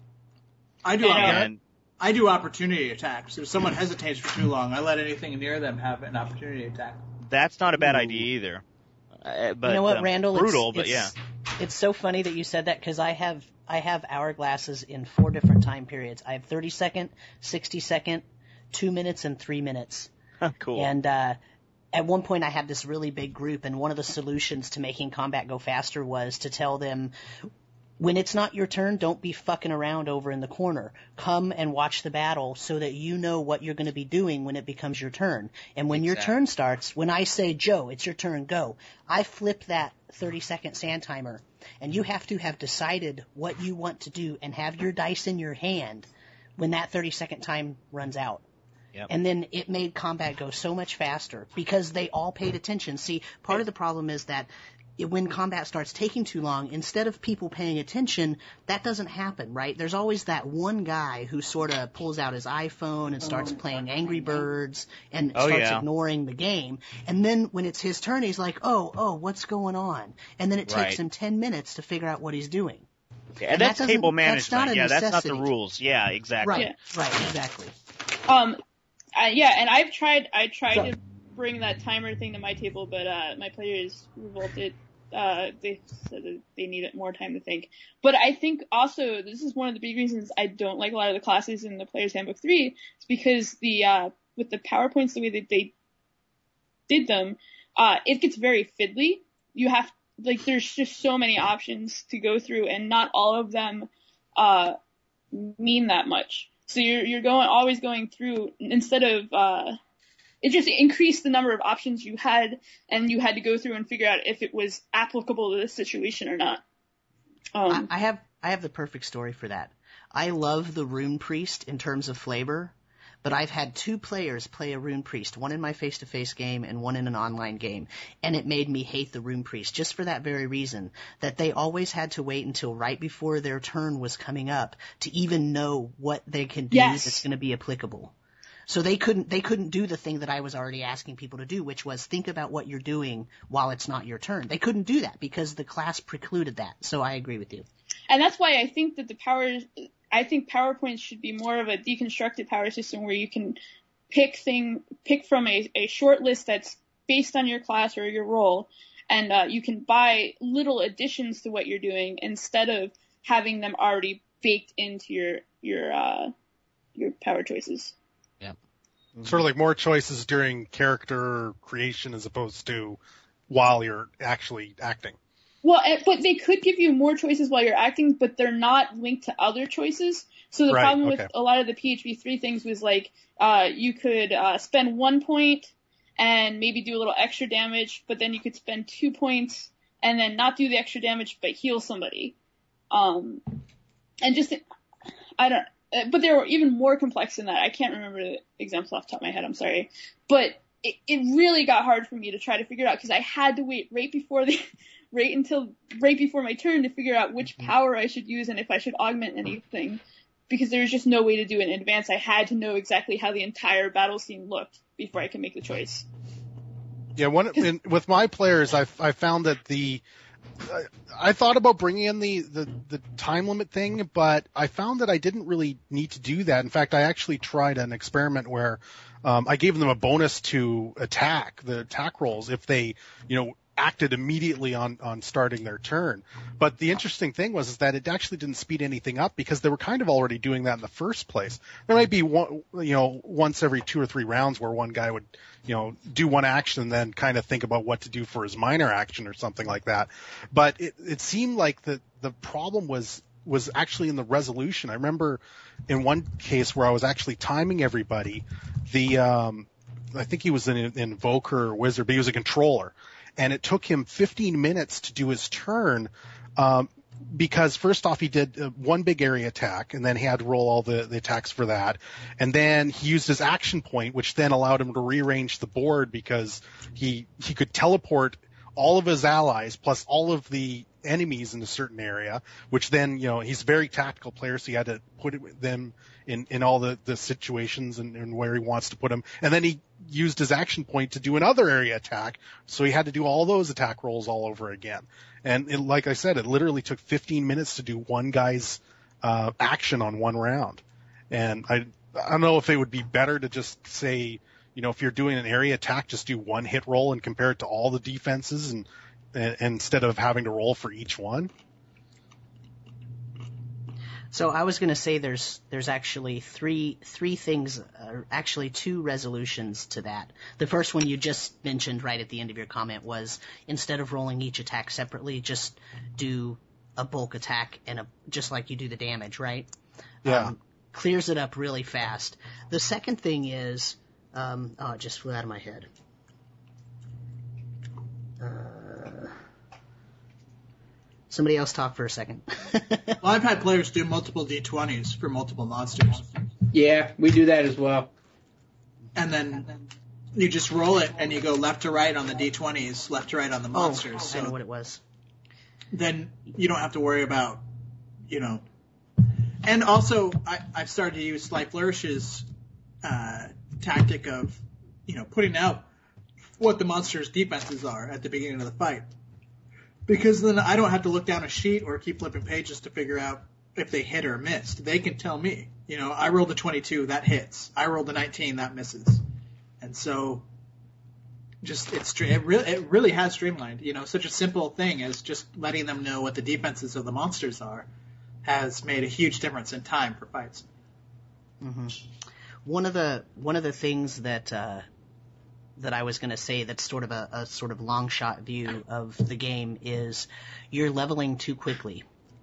I do. And, I do opportunity attacks. If someone hesitates for too long, I let anything near them have an opportunity attack. That's not a bad idea either. Uh, but, you know what, um, Randall? Brutal, it's, but it's, yeah. It's so funny that you said that because I have I have hourglasses in four different time periods. I have thirty second, sixty second, two minutes, and three minutes. Cool. And uh, at one point, I had this really big group, and one of the solutions to making combat go faster was to tell them, when it's not your turn, don't be fucking around over in the corner. Come and watch the battle so that you know what you're going to be doing when it becomes your turn. And when Exactly. your turn starts, when I say, Joe, it's your turn, go, I flip that thirty second sand timer, and you have to have decided what you want to do and have your dice in your hand when that thirty second time runs out. Yep. And then it made combat go so much faster because they all paid attention. See, part of the problem is that it, when combat starts taking too long, instead of people paying attention, that doesn't happen, right? There's always that one guy who sort of pulls out his iPhone and starts playing Angry Birds and Oh, starts yeah. ignoring the game. And then when it's his turn, he's like, oh, oh, what's going on? And then it takes Right. him ten minutes to figure out what he's doing. Okay, and, and that's that table doesn't- that's management. not a yeah, that's not the necessity. rules. Yeah, exactly. Right, Yeah. right, exactly. Um, uh, yeah, and I've tried. I tried to bring that timer thing to my table, but uh, my players revolted. Uh, they said that they needed more time to think. But I think also this is one of the big reasons I don't like a lot of the classes in the Player's Handbook three. It's because the uh, with the PowerPoints the way that they did them, uh, it gets very fiddly. You have like there's just so many options to go through, and not all of them uh, mean that much. So you're you're going always going through instead of uh, it just increased the number of options you had, and you had to go through and figure out if it was applicable to this situation or not. Um, I, I have I have the perfect story for that. I love the Rune Priest in terms of flavor, but I've had two players play a Rune Priest, one in my face-to-face game and one in an online game, and it made me hate the Rune Priest just for that very reason, that they always had to wait until right before their turn was coming up to even know what they can do Yes. that's going to be applicable. So they couldn't they couldn't do the thing that I was already asking people to do, which was think about what you're doing while it's not your turn. They couldn't do that because the class precluded that. So I agree with you. And that's why I think that the power, I think PowerPoints should be more of a deconstructed power system where you can pick thing, pick from a, a short list that's based on your class or your role, and uh, you can buy little additions to what you're doing instead of having them already baked into your your uh, your power choices. Sort of like more choices during character creation as opposed to while you're actually acting. Well, eh, but they could give you more choices while you're acting, but they're not linked to other choices. So the Right, problem okay. with a lot of the P H B three things was like, uh, you could uh, spend one point and maybe do a little extra damage, but then you could spend two points and then not do the extra damage but heal somebody. Um, and just, I don't, uh, but they were even more complex than that. I can't remember the examples off the top of my head, I'm sorry. But it, it really got hard for me to try to figure it out because I had to wait right before the, right until, right before my turn to figure out which power I should use and if I should augment anything. Because there was just no way to do it in advance. I had to know exactly how the entire battle scene looked before I could make the choice. Yeah, one in, with my players, I I found that the I, I thought about bringing in the, the the time limit thing, but I found that I didn't really need to do that. In fact, I actually tried an experiment where um, I gave them a bonus to attack the attack rolls if they, you know, acted immediately on, on starting their turn. But the interesting thing was is that it actually didn't speed anything up because they were kind of already doing that in the first place. There might be one, you know, once every two or three rounds where one guy would, you know, do one action and then kind of think about what to do for his minor action or something like that. But it, it seemed like the, the problem was, was actually in the resolution. I remember in one case where I was actually timing everybody, the, um, I think he was an invoker or wizard, but he was a controller. And it took him fifteen minutes to do his turn. Um, because first off he did uh, one big area attack, and then he had to roll all the, the attacks for that, and then he used his action point, which then allowed him to rearrange the board because he he could teleport all of his allies plus all of the enemies in a certain area, which then, you know, he's a very tactical player, so he had to put them in, in all the, the situations and, and where he wants to put them. And then he used his action point to do another area attack, so he had to do all those attack rolls all over again. And it, like I said, it literally took fifteen minutes to do one guy's uh, action on one round. And I, I don't know if it would be better to just say, you know, if you're doing an area attack, just do one hit roll and compare it to all the defenses, and, and instead of having to roll for each one. So I was going to say there's there's actually three three things, uh, actually two resolutions to that. The first one you just mentioned right at the end of your comment was instead of rolling each attack separately, just do a bulk attack and a just like you do the damage, right? Yeah. Um, clears it up really fast. The second thing is, um, oh, it just flew out of my head. Uh, Somebody else talk for a second. Well, I've had players do multiple D twenties for multiple monsters. Yeah, we do that as well. And then you just roll it and you go left to right on the D twenties, left to right on the monsters. Oh, so I know what it was. Then you don't have to worry about, you know. And also, I, I've started to use Sly Flourish's uh, tactic of, you know, putting out what the monster's defenses are at the beginning of the fight. Because then I don't have to look down a sheet or keep flipping pages to figure out if they hit or missed. They can tell me. You know, I rolled a twenty-two, that hits. I rolled a nineteen, that misses. And so, just it's it really it really has streamlined. You know, such a simple thing as just letting them know what the defenses of the monsters are has made a huge difference in time for fights. Mm-hmm. One of the one of the things that. Uh, that I was going to say that's sort of a, a sort of long shot view of the game is you're leveling too quickly.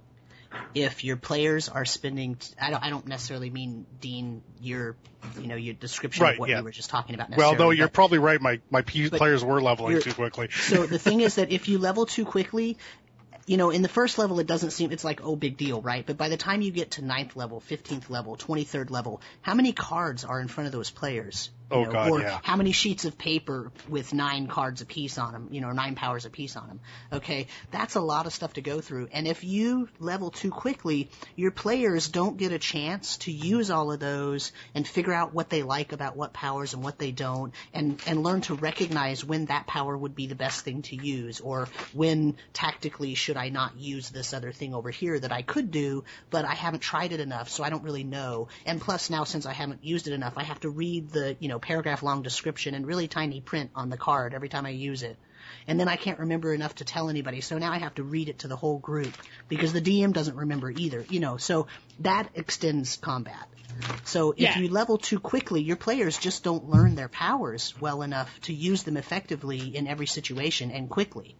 If your players are spending, I don't, I don't necessarily mean, Dean, your, you know, your description right, of what yeah. you were just talking about Well, necessarily. no, you're but, probably right. My, my P- players were leveling too quickly. So the thing is that if you level too quickly, you know, in the first level it doesn't seem, it's like, oh, big deal, right? But by the time you get to ninth level, fifteenth level, twenty-third level, how many cards are in front of those players? You Oh, know, God, or yeah. how many sheets of paper with nine cards apiece on them, you know, nine powers apiece on them. Okay, that's a lot of stuff to go through. And if you level too quickly, your players don't get a chance to use all of those and figure out what they like about what powers and what they don't, and, and learn to recognize when that power would be the best thing to use, or when tactically should I not use this other thing over here that I could do, but I haven't tried it enough, so I don't really know. And plus now, since I haven't used it enough, I have to read the, you know, paragraph long description in really tiny print on the card every time I use it. And then I can't remember enough to tell anybody, so now I have to read it to the whole group because the D M doesn't remember either, you know, so that extends combat. So if Yeah. you level too quickly, your players just don't learn their powers well enough to use them effectively in every situation and quickly.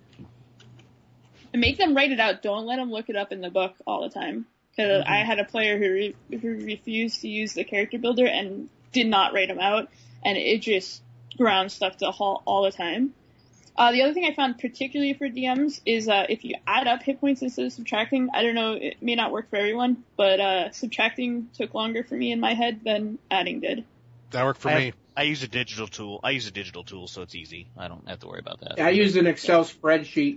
And make them write it out. Don't let them look it up in the book all the time. Because Mm-hmm. I had a player who re- who refused to use the character builder and did not write them out, and it just ground stuff to a halt all the time. Uh, the other thing I found particularly for D Ms is uh, if you add up hit points instead of subtracting. I don't know, it may not work for everyone, but uh, subtracting took longer for me in my head than adding did. That worked for I, me. I use a digital tool. I use a digital tool, so it's easy. I don't have to worry about that. I use an Excel spreadsheet.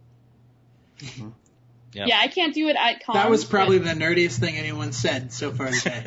Yeah. Yeah, I can't do it at cons. That was probably but- the nerdiest thing anyone said so far today.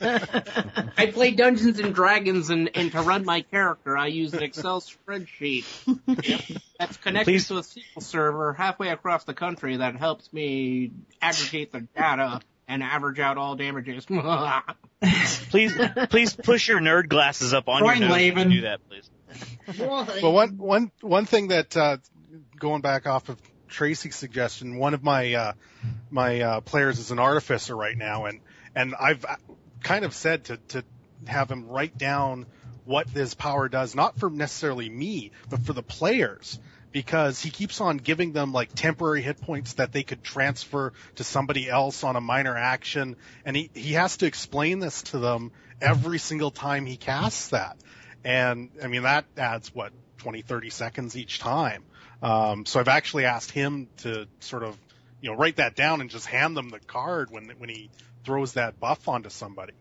I play Dungeons and Dragons, and, and to run my character, I use an Excel spreadsheet. Yep. That's connected Please. to a S Q L server halfway across the country that helps me aggregate the data and average out all damages. Please, please push your nerd glasses up on Brian your nose. Laven. And do that, please. Well, one, one, one thing that, uh, going back off of Tracy's suggestion, one of my, uh, my, uh, players is an artificer right now, and, and I've kind of said to, to have him write down what this power does, not for necessarily me, but for the players, because he keeps on giving them like temporary hit points that they could transfer to somebody else on a minor action, and he, he has to explain this to them every single time he casts that. And I mean, that adds what, twenty, thirty seconds each time. Um, so I've actually asked him to sort of, you know, write that down and just hand them the card when when he throws that buff onto somebody.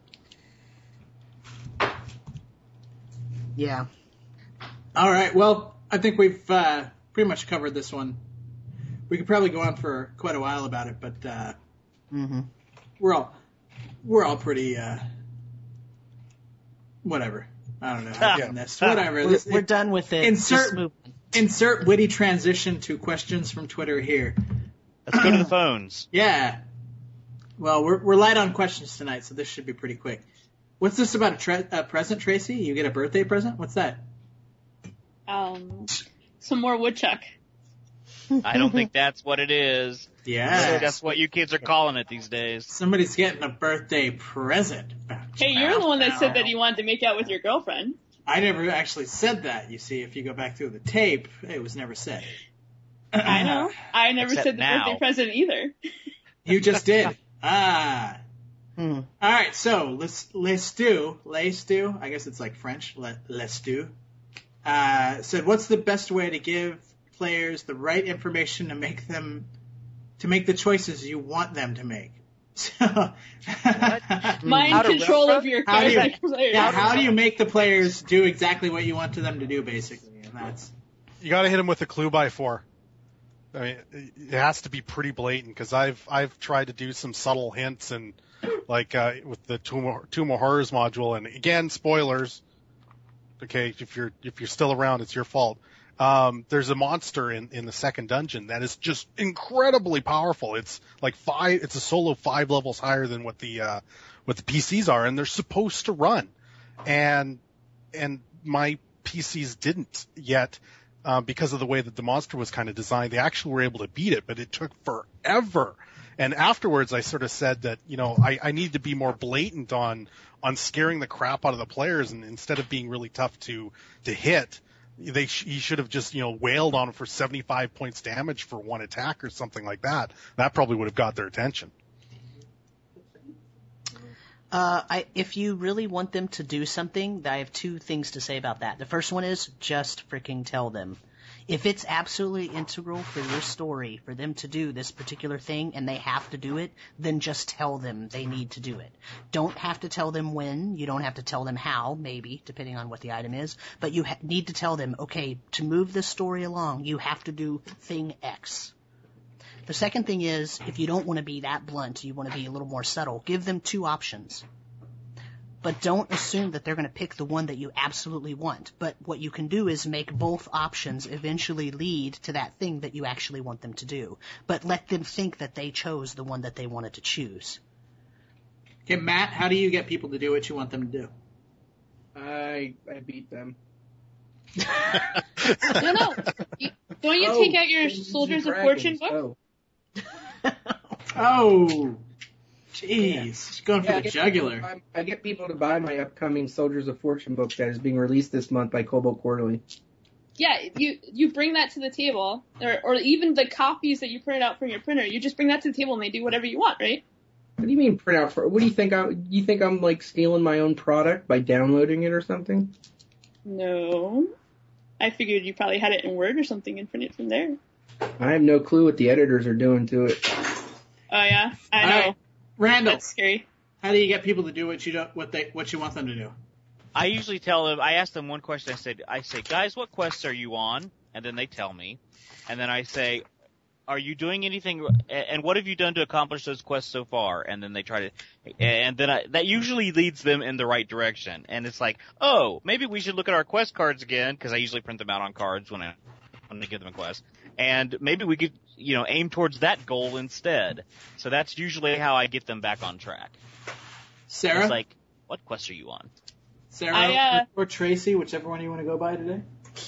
Yeah. All right. Well, I think we've uh, pretty much covered this one. We could probably go on for quite a while about it, but uh, Mm-hmm. we're all we're all pretty uh, whatever. I don't know how to end this. Whatever. We're, This- we're done with it. Insert- Just move on. Insert witty transition to questions from Twitter here. Let's go to the phones. Yeah. Well, we're we're light on questions tonight, so this should be pretty quick. What's this about a, tre- a present, Tracy? You get a birthday present? What's that? Um, some more woodchuck. I don't think that's what it is. Yeah. That's what you kids are calling it these days. Somebody's getting a birthday present. Hey, you're the one that said that you wanted to make out with your girlfriend. I never actually said that. You see, if you go back through the tape, it was never said. I know. I never Except said the now. birthday present either. You just did. Ah. Hmm. All right, so let's let's do let's do. I guess it's like French. Let let's do. Uh, said, what's the best way to give players the right information to make them to make the choices you want them to make? So, Mind How to control rep- of your How do you- character players. yeah, how do you make the players do exactly what you want to them to do, basically? And that's You got to hit him with a clue by four. I mean, it has to be pretty blatant because I've I've tried to do some subtle hints and like uh, with the Tomb of, Tomb of Horrors module, and again, spoilers. Okay, if you're if you're still around, it's your fault. Um, there's a monster in, in the second dungeon that is just incredibly powerful. It's like five. It's a solo five levels higher than what the uh, what the P Cs are, and they're supposed to run. And and my P Cs didn't yet. Uh, because of the way that the monster was kind of designed, they actually were able to beat it, but it took forever. And afterwards, I sort of said that, you know, I, I need to be more blatant on on scaring the crap out of the players, and instead of being really tough to to hit, they sh- he should have just, you know, wailed on them for seventy-five points damage for one attack or something like that. That probably would have got their attention. Uh, I, if you really want them to do something, I have two things to say about that. The first one is just freaking tell them. If it's absolutely integral for your story for them to do this particular thing and they have to do it, then just tell them they need to do it. Don't have to tell them when. You don't have to tell them how, maybe, depending on what the item is. But you ha- need to tell them, okay, to move this story along, you have to do thing X. The second thing is, if you don't want to be that blunt, you want to be a little more subtle, give them two options. But don't assume that they're going to pick the one that you absolutely want. But what you can do is make both options eventually lead to that thing that you actually want them to do. But let them think that they chose the one that they wanted to choose. okay. Matt, how do you get people to do what you want them to do? I I beat them. No, no. You, don't you Oh, take out your Dungeons and Soldiers of Dragons. Fortune book? Oh. Oh, jeez, she's going for Yeah, I the get jugular. people to buy- I get people to buy my upcoming Soldiers of Fortune book that is being released this month by Cobalt Quarterly. Yeah, you you bring that to the table, or or even the copies that you printed out from your printer. You just bring that to the table and they do whatever you want, right? What do you mean print out for? What do you think? I you think I'm like stealing my own product by downloading it or something? No. I figured you probably had it in Word or something and print it from there. I have no clue what the editors are doing to it. Oh yeah, I All know. right, Randall, That's scary. how do you get people to do what you don't, what they, what you want them to do? I usually tell them, I ask them one question, I said, I say, guys, what quests are you on? And then they tell me. And then I say, are you doing anything, and what have you done to accomplish those quests so far? And then they try to, and then I, that usually leads them in the right direction. And it's like, oh, maybe we should look at our quest cards again, because I usually print them out on cards when I, when they give them a quest. And maybe we could, you know, aim towards that goal instead. So that's usually how I get them back on track. Sarah, It's like, what quest are you on? Sarah, I, uh, or Tracy, whichever one you want to go by today.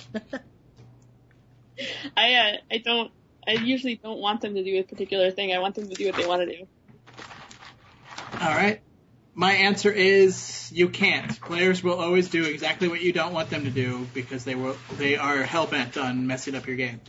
I uh, I don't. I usually don't want them to do a particular thing. I want them to do what they want to do. All right. My answer is you can't. Players will always do exactly what you don't want them to do because they will. They are hell bent on messing up your game.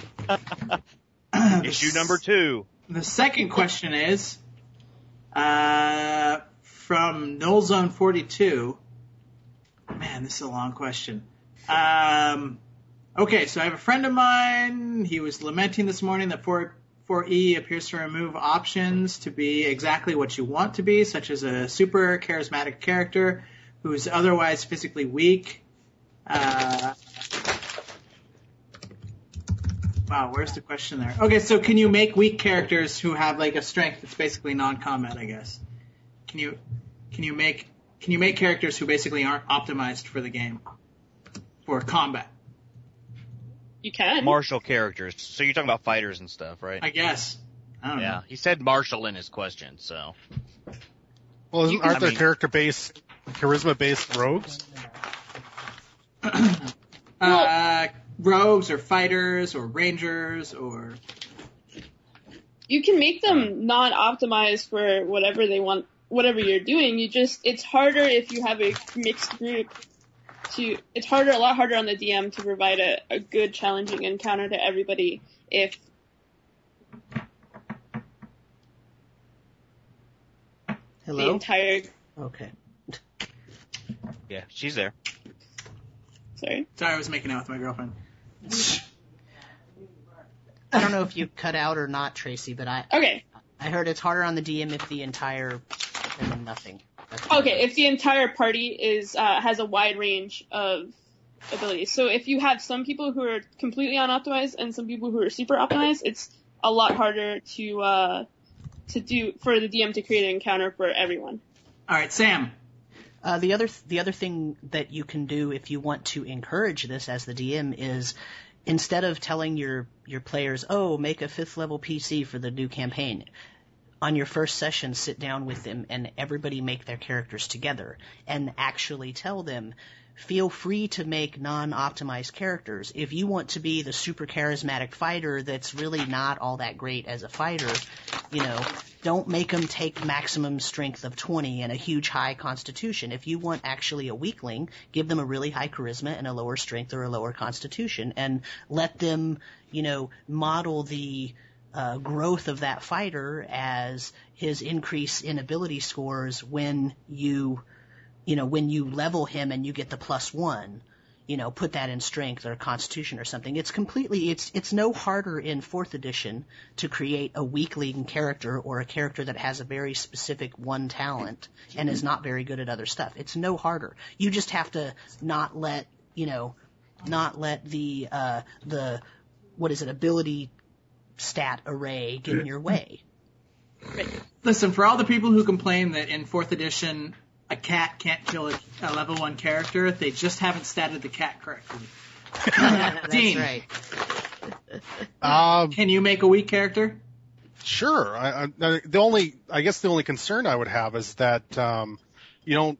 Issue number two. The second question is uh, from Nullzone forty-two. Man, this is a long question. Um, okay, so I have a friend of mine. He was lamenting this morning that four four E appears to remove options to be exactly what you want to be, such as a super charismatic character who's otherwise physically weak. Uh, wow, where's the question there? Okay, so can you make weak characters who have like a strength that's basically non-combat, I guess? Can you can you make can you make characters who basically aren't optimized for the game, for combat? You can. Martial characters. So you're talking about fighters and stuff, right? I guess. I don't yeah. know. He said martial in his question, so. Well, isn't, can- aren't I there mean- character-based, charisma-based rogues? Uh, rogues or fighters or rangers or You can make them non-optimized for whatever they want, whatever you're doing. You just, it's harder if you have a mixed group to, it's harder, a lot harder on the D M to provide a, a good challenging encounter to everybody if the Hello? entire, Okay. Yeah, she's there. sorry. sorry, I was making out with my girlfriend. I don't know if you cut out or not, Tracy, but I Okay. I heard it's harder on the D M if the entire and then nothing. That's what I Okay, heard. if the entire party is, uh, has a wide range of abilities. So if you have some people who are completely unoptimized and some people who are super optimized, it's a lot harder to, uh, to do, for the D M to create an encounter for everyone. All right, Sam. Uh, the other the other thing that you can do if you want to encourage this as the D M is instead of telling your your players, oh, make a fifth level P C for the new campaign, on your first session, sit down with them and everybody make their characters together and actually tell them, feel free to make non-optimized characters. If you want to be the super charismatic fighter that's really not all that great as a fighter, you know, don't make them take maximum strength of twenty and a huge high constitution. If you want actually a weakling, give them a really high charisma and a lower strength or a lower constitution and let them, you know, model the uh, growth of that fighter as his increase in ability scores when you, you know, when you level him and you get the plus one. You know, put that in strength or constitution or something. It's completely, it's, it's no harder in fourth edition to create a weakling character or a character that has a very specific one talent and is not very good at other stuff. It's no harder. You just have to not let, you know, not let the, uh, the, what is it, ability stat array get in your way. Listen, for all the people who complain that in fourth edition a cat can't kill a, a level one character, they just haven't statted the cat correctly. That's Dean, right. Um, can you make a weak character? Sure. I, I, the only, I guess, the only concern I would have is that um, you don't.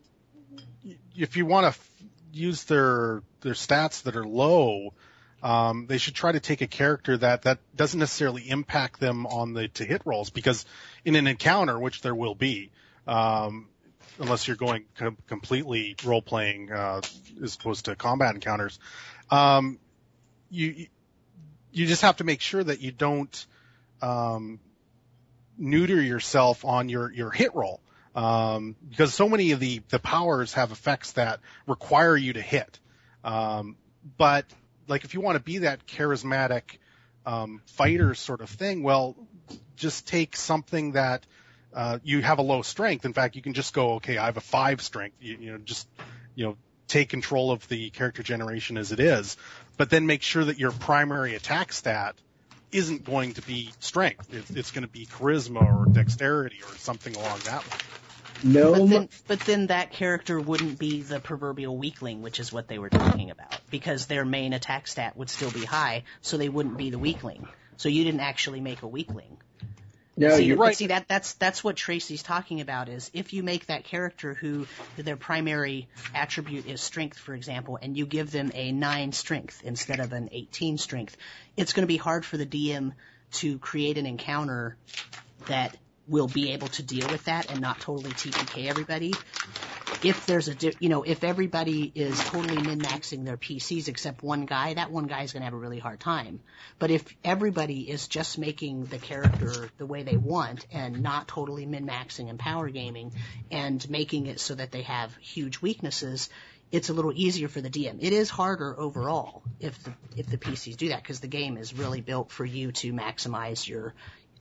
If you want to f- use their their stats that are low, um, they should try to take a character that that doesn't necessarily impact them on the to hit rolls, because in an encounter, which there will be, um, unless you're going com- completely role playing uh, as opposed to combat encounters, um, you you just have to make sure that you don't um, neuter yourself on your, your hit roll. Um, because so many of the, the powers have effects that require you to hit. Um, but like if you want to be that charismatic, um, fighter sort of thing, well, just take something that, uh, you have a low strength. In fact, you can just go, okay, I have a five strength, you, you know, just, you know, take control of the character generation as it is, but then make sure that your primary attack stat isn't going to be strength. It's, it's going to be charisma or dexterity or something along that line. No, But then, but then that character wouldn't be the proverbial weakling, which is what they were talking about, because their main attack stat would still be high, so they wouldn't be the weakling. So you didn't actually make a weakling. no, see, you're but right. see that that's that's what Tracy's talking about, is if you make that character who their primary attribute is strength, for example, and you give them a nine strength instead of an eighteen strength, it's going to be hard for the D M to create an encounter that will be able to deal with that and not totally T P K everybody. If there's a, di- you know, if everybody is totally min-maxing their P Cs except one guy, that one guy is going to have a really hard time. But if everybody is just making the character the way they want and not totally min-maxing and power gaming and making it so that they have huge weaknesses, it's a little easier for the D M. It is harder overall if the if the P Cs do that, because the game is really built for you to maximize your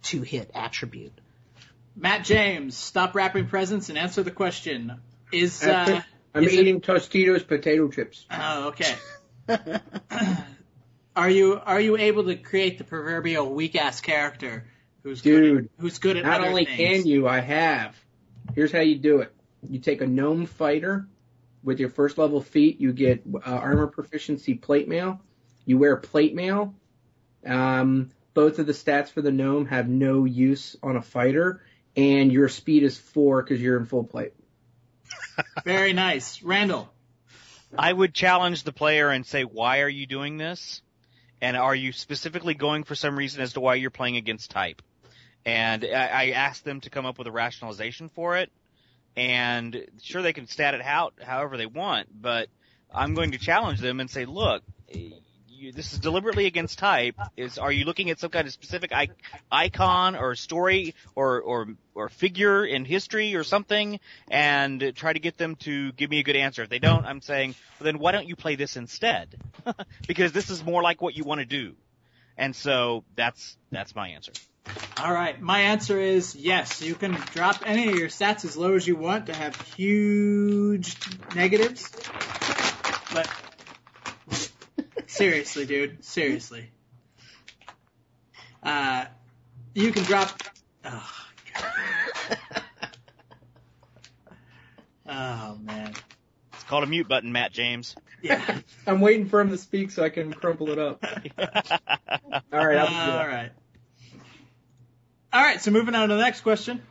two-hit attribute. Matt James, stop wrapping presents and answer the question. Is uh, I'm is eating it, Tostitos potato chips. Oh, okay. Are you are you able to create the proverbial weak ass character who's Dude, good at, who's good at Not other only things? can you, I have. Here's how you do it. You take a gnome fighter with your first level feat. You get uh, armor proficiency plate mail. You wear plate mail. Um, both of the stats for the gnome have no use on a fighter, and your speed is four because you're in full plate. Very nice, Randall. I would challenge the player and say, why are you doing this? And are you specifically going for some reason as to why you're playing against type? And I, I asked them to come up with a rationalization for it. And sure, they can stat it out however they want, but I'm going to challenge them and say, look, you, this is deliberately against type. Is are you looking at some kind of specific I, icon or story or, or or figure in history or something, and try to get them to give me a good answer? If they don't, I'm saying, well, then why don't you play this instead? Because this is more like what you want to do. And so that's that's my answer. All right, my answer is yes. You can drop any of your stats as low as you want to have huge negatives, but seriously, dude, seriously, uh, you can drop. Oh, God. Oh man. It's called a mute button, Matt James. Yeah. I'm waiting for him to speak so I can crumple it up. All right. I'll do All that. right. All right. So moving on to the next question.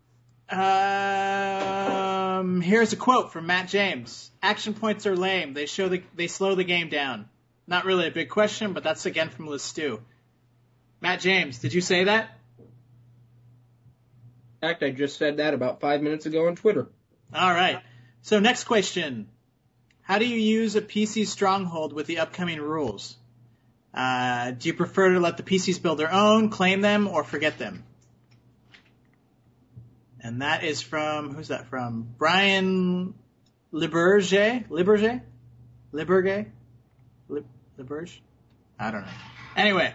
Um, here's a quote from Matt James. Action points are lame. They show the they slow the game down. Not really a big question, but that's again from Liz Stu. Matt James, did you say that? In fact, I just said that about five minutes ago on Twitter. All right. So next question. How do you use a P C stronghold with the upcoming rules? Uh, do you prefer to let the P Cs build their own, claim them, or forget them? And that is from, who's that from? Brian Liberge? Liberge? Liberge? Lib- Liberge? I don't know. Anyway.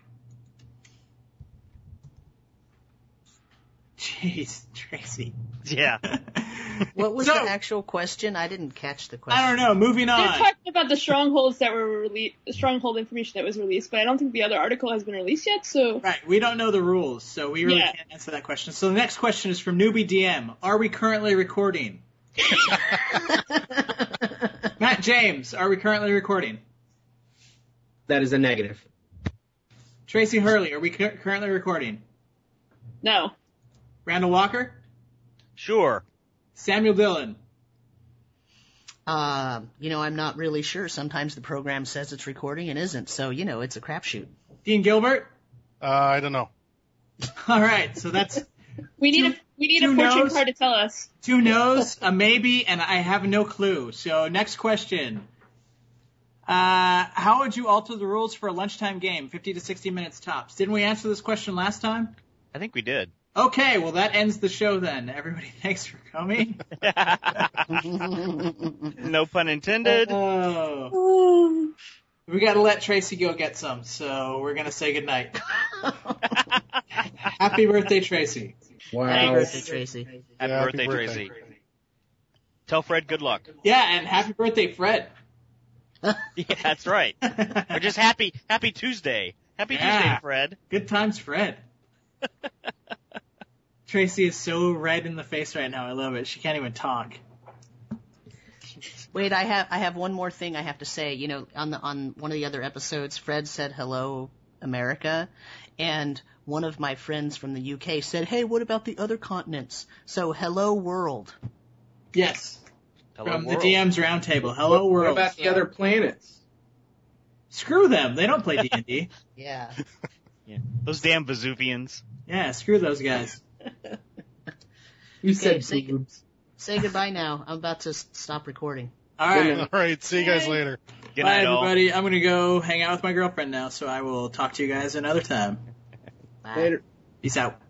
Jeez, Tracy. Yeah. What was So- the actual question? I didn't catch the question. I don't know. Moving They're on. talking about the strongholds that were released, the stronghold information that was released, but I don't think the other article has been released yet, so. Right, we don't know the rules, so we really Yeah. can't answer that question. So the next question is from Newbie D M. Are we currently recording? Matt James, are we currently recording? That is a negative. Tracy Hurley, are we cu- currently recording? No. Randall Walker? Sure. Samuel Dillon? Uh, you know, I'm not really sure. Sometimes the program says it's recording and isn't, so, you know, it's a crapshoot. Dean Gilbert? Uh, I don't know. All right, so that's We need Two- a, we need a two fortune no's. card to tell us. two no's, a maybe, and I have no clue. So next question. Uh, how would you alter the rules for a lunchtime game, fifty to sixty minutes tops? Didn't we answer this question last time? I think we did. Okay, well that ends the show then. Everybody, thanks for coming. No pun intended. Oh. We gotta let Tracy go get some, so we're gonna say goodnight. Happy birthday, Tracy. Wow. Happy birthday, Tracy. Happy Yeah, happy birthday, birthday. Tracy. Tell Fred good luck. Yeah, and happy birthday, Fred. Yeah, that's right. Or just happy Happy Tuesday. Happy Yeah. Tuesday, Fred. Good times, Fred. Tracy is so red in the face right now. I love it. She can't even talk. Wait, I have I have one more thing I have to say. You know, on the on one of the other episodes, Fred said hello, America, and one of my friends from the U K said, "Hey, what about the other continents?" So, hello, world. Yes. Hello, From world. the D M's roundtable. Hello, What world. about the other planets? Screw them. They don't play D and D. Yeah. Yeah. Those damn Vesuvians. Yeah, screw those guys. You Okay, said say- boobs. Say goodbye now. I'm about to s- stop recording. All right. All right. See you guys later. Good Bye, night, all. everybody. I'm going to go hang out with my girlfriend now, so I will talk to you guys another time. Bye. Later. Peace out.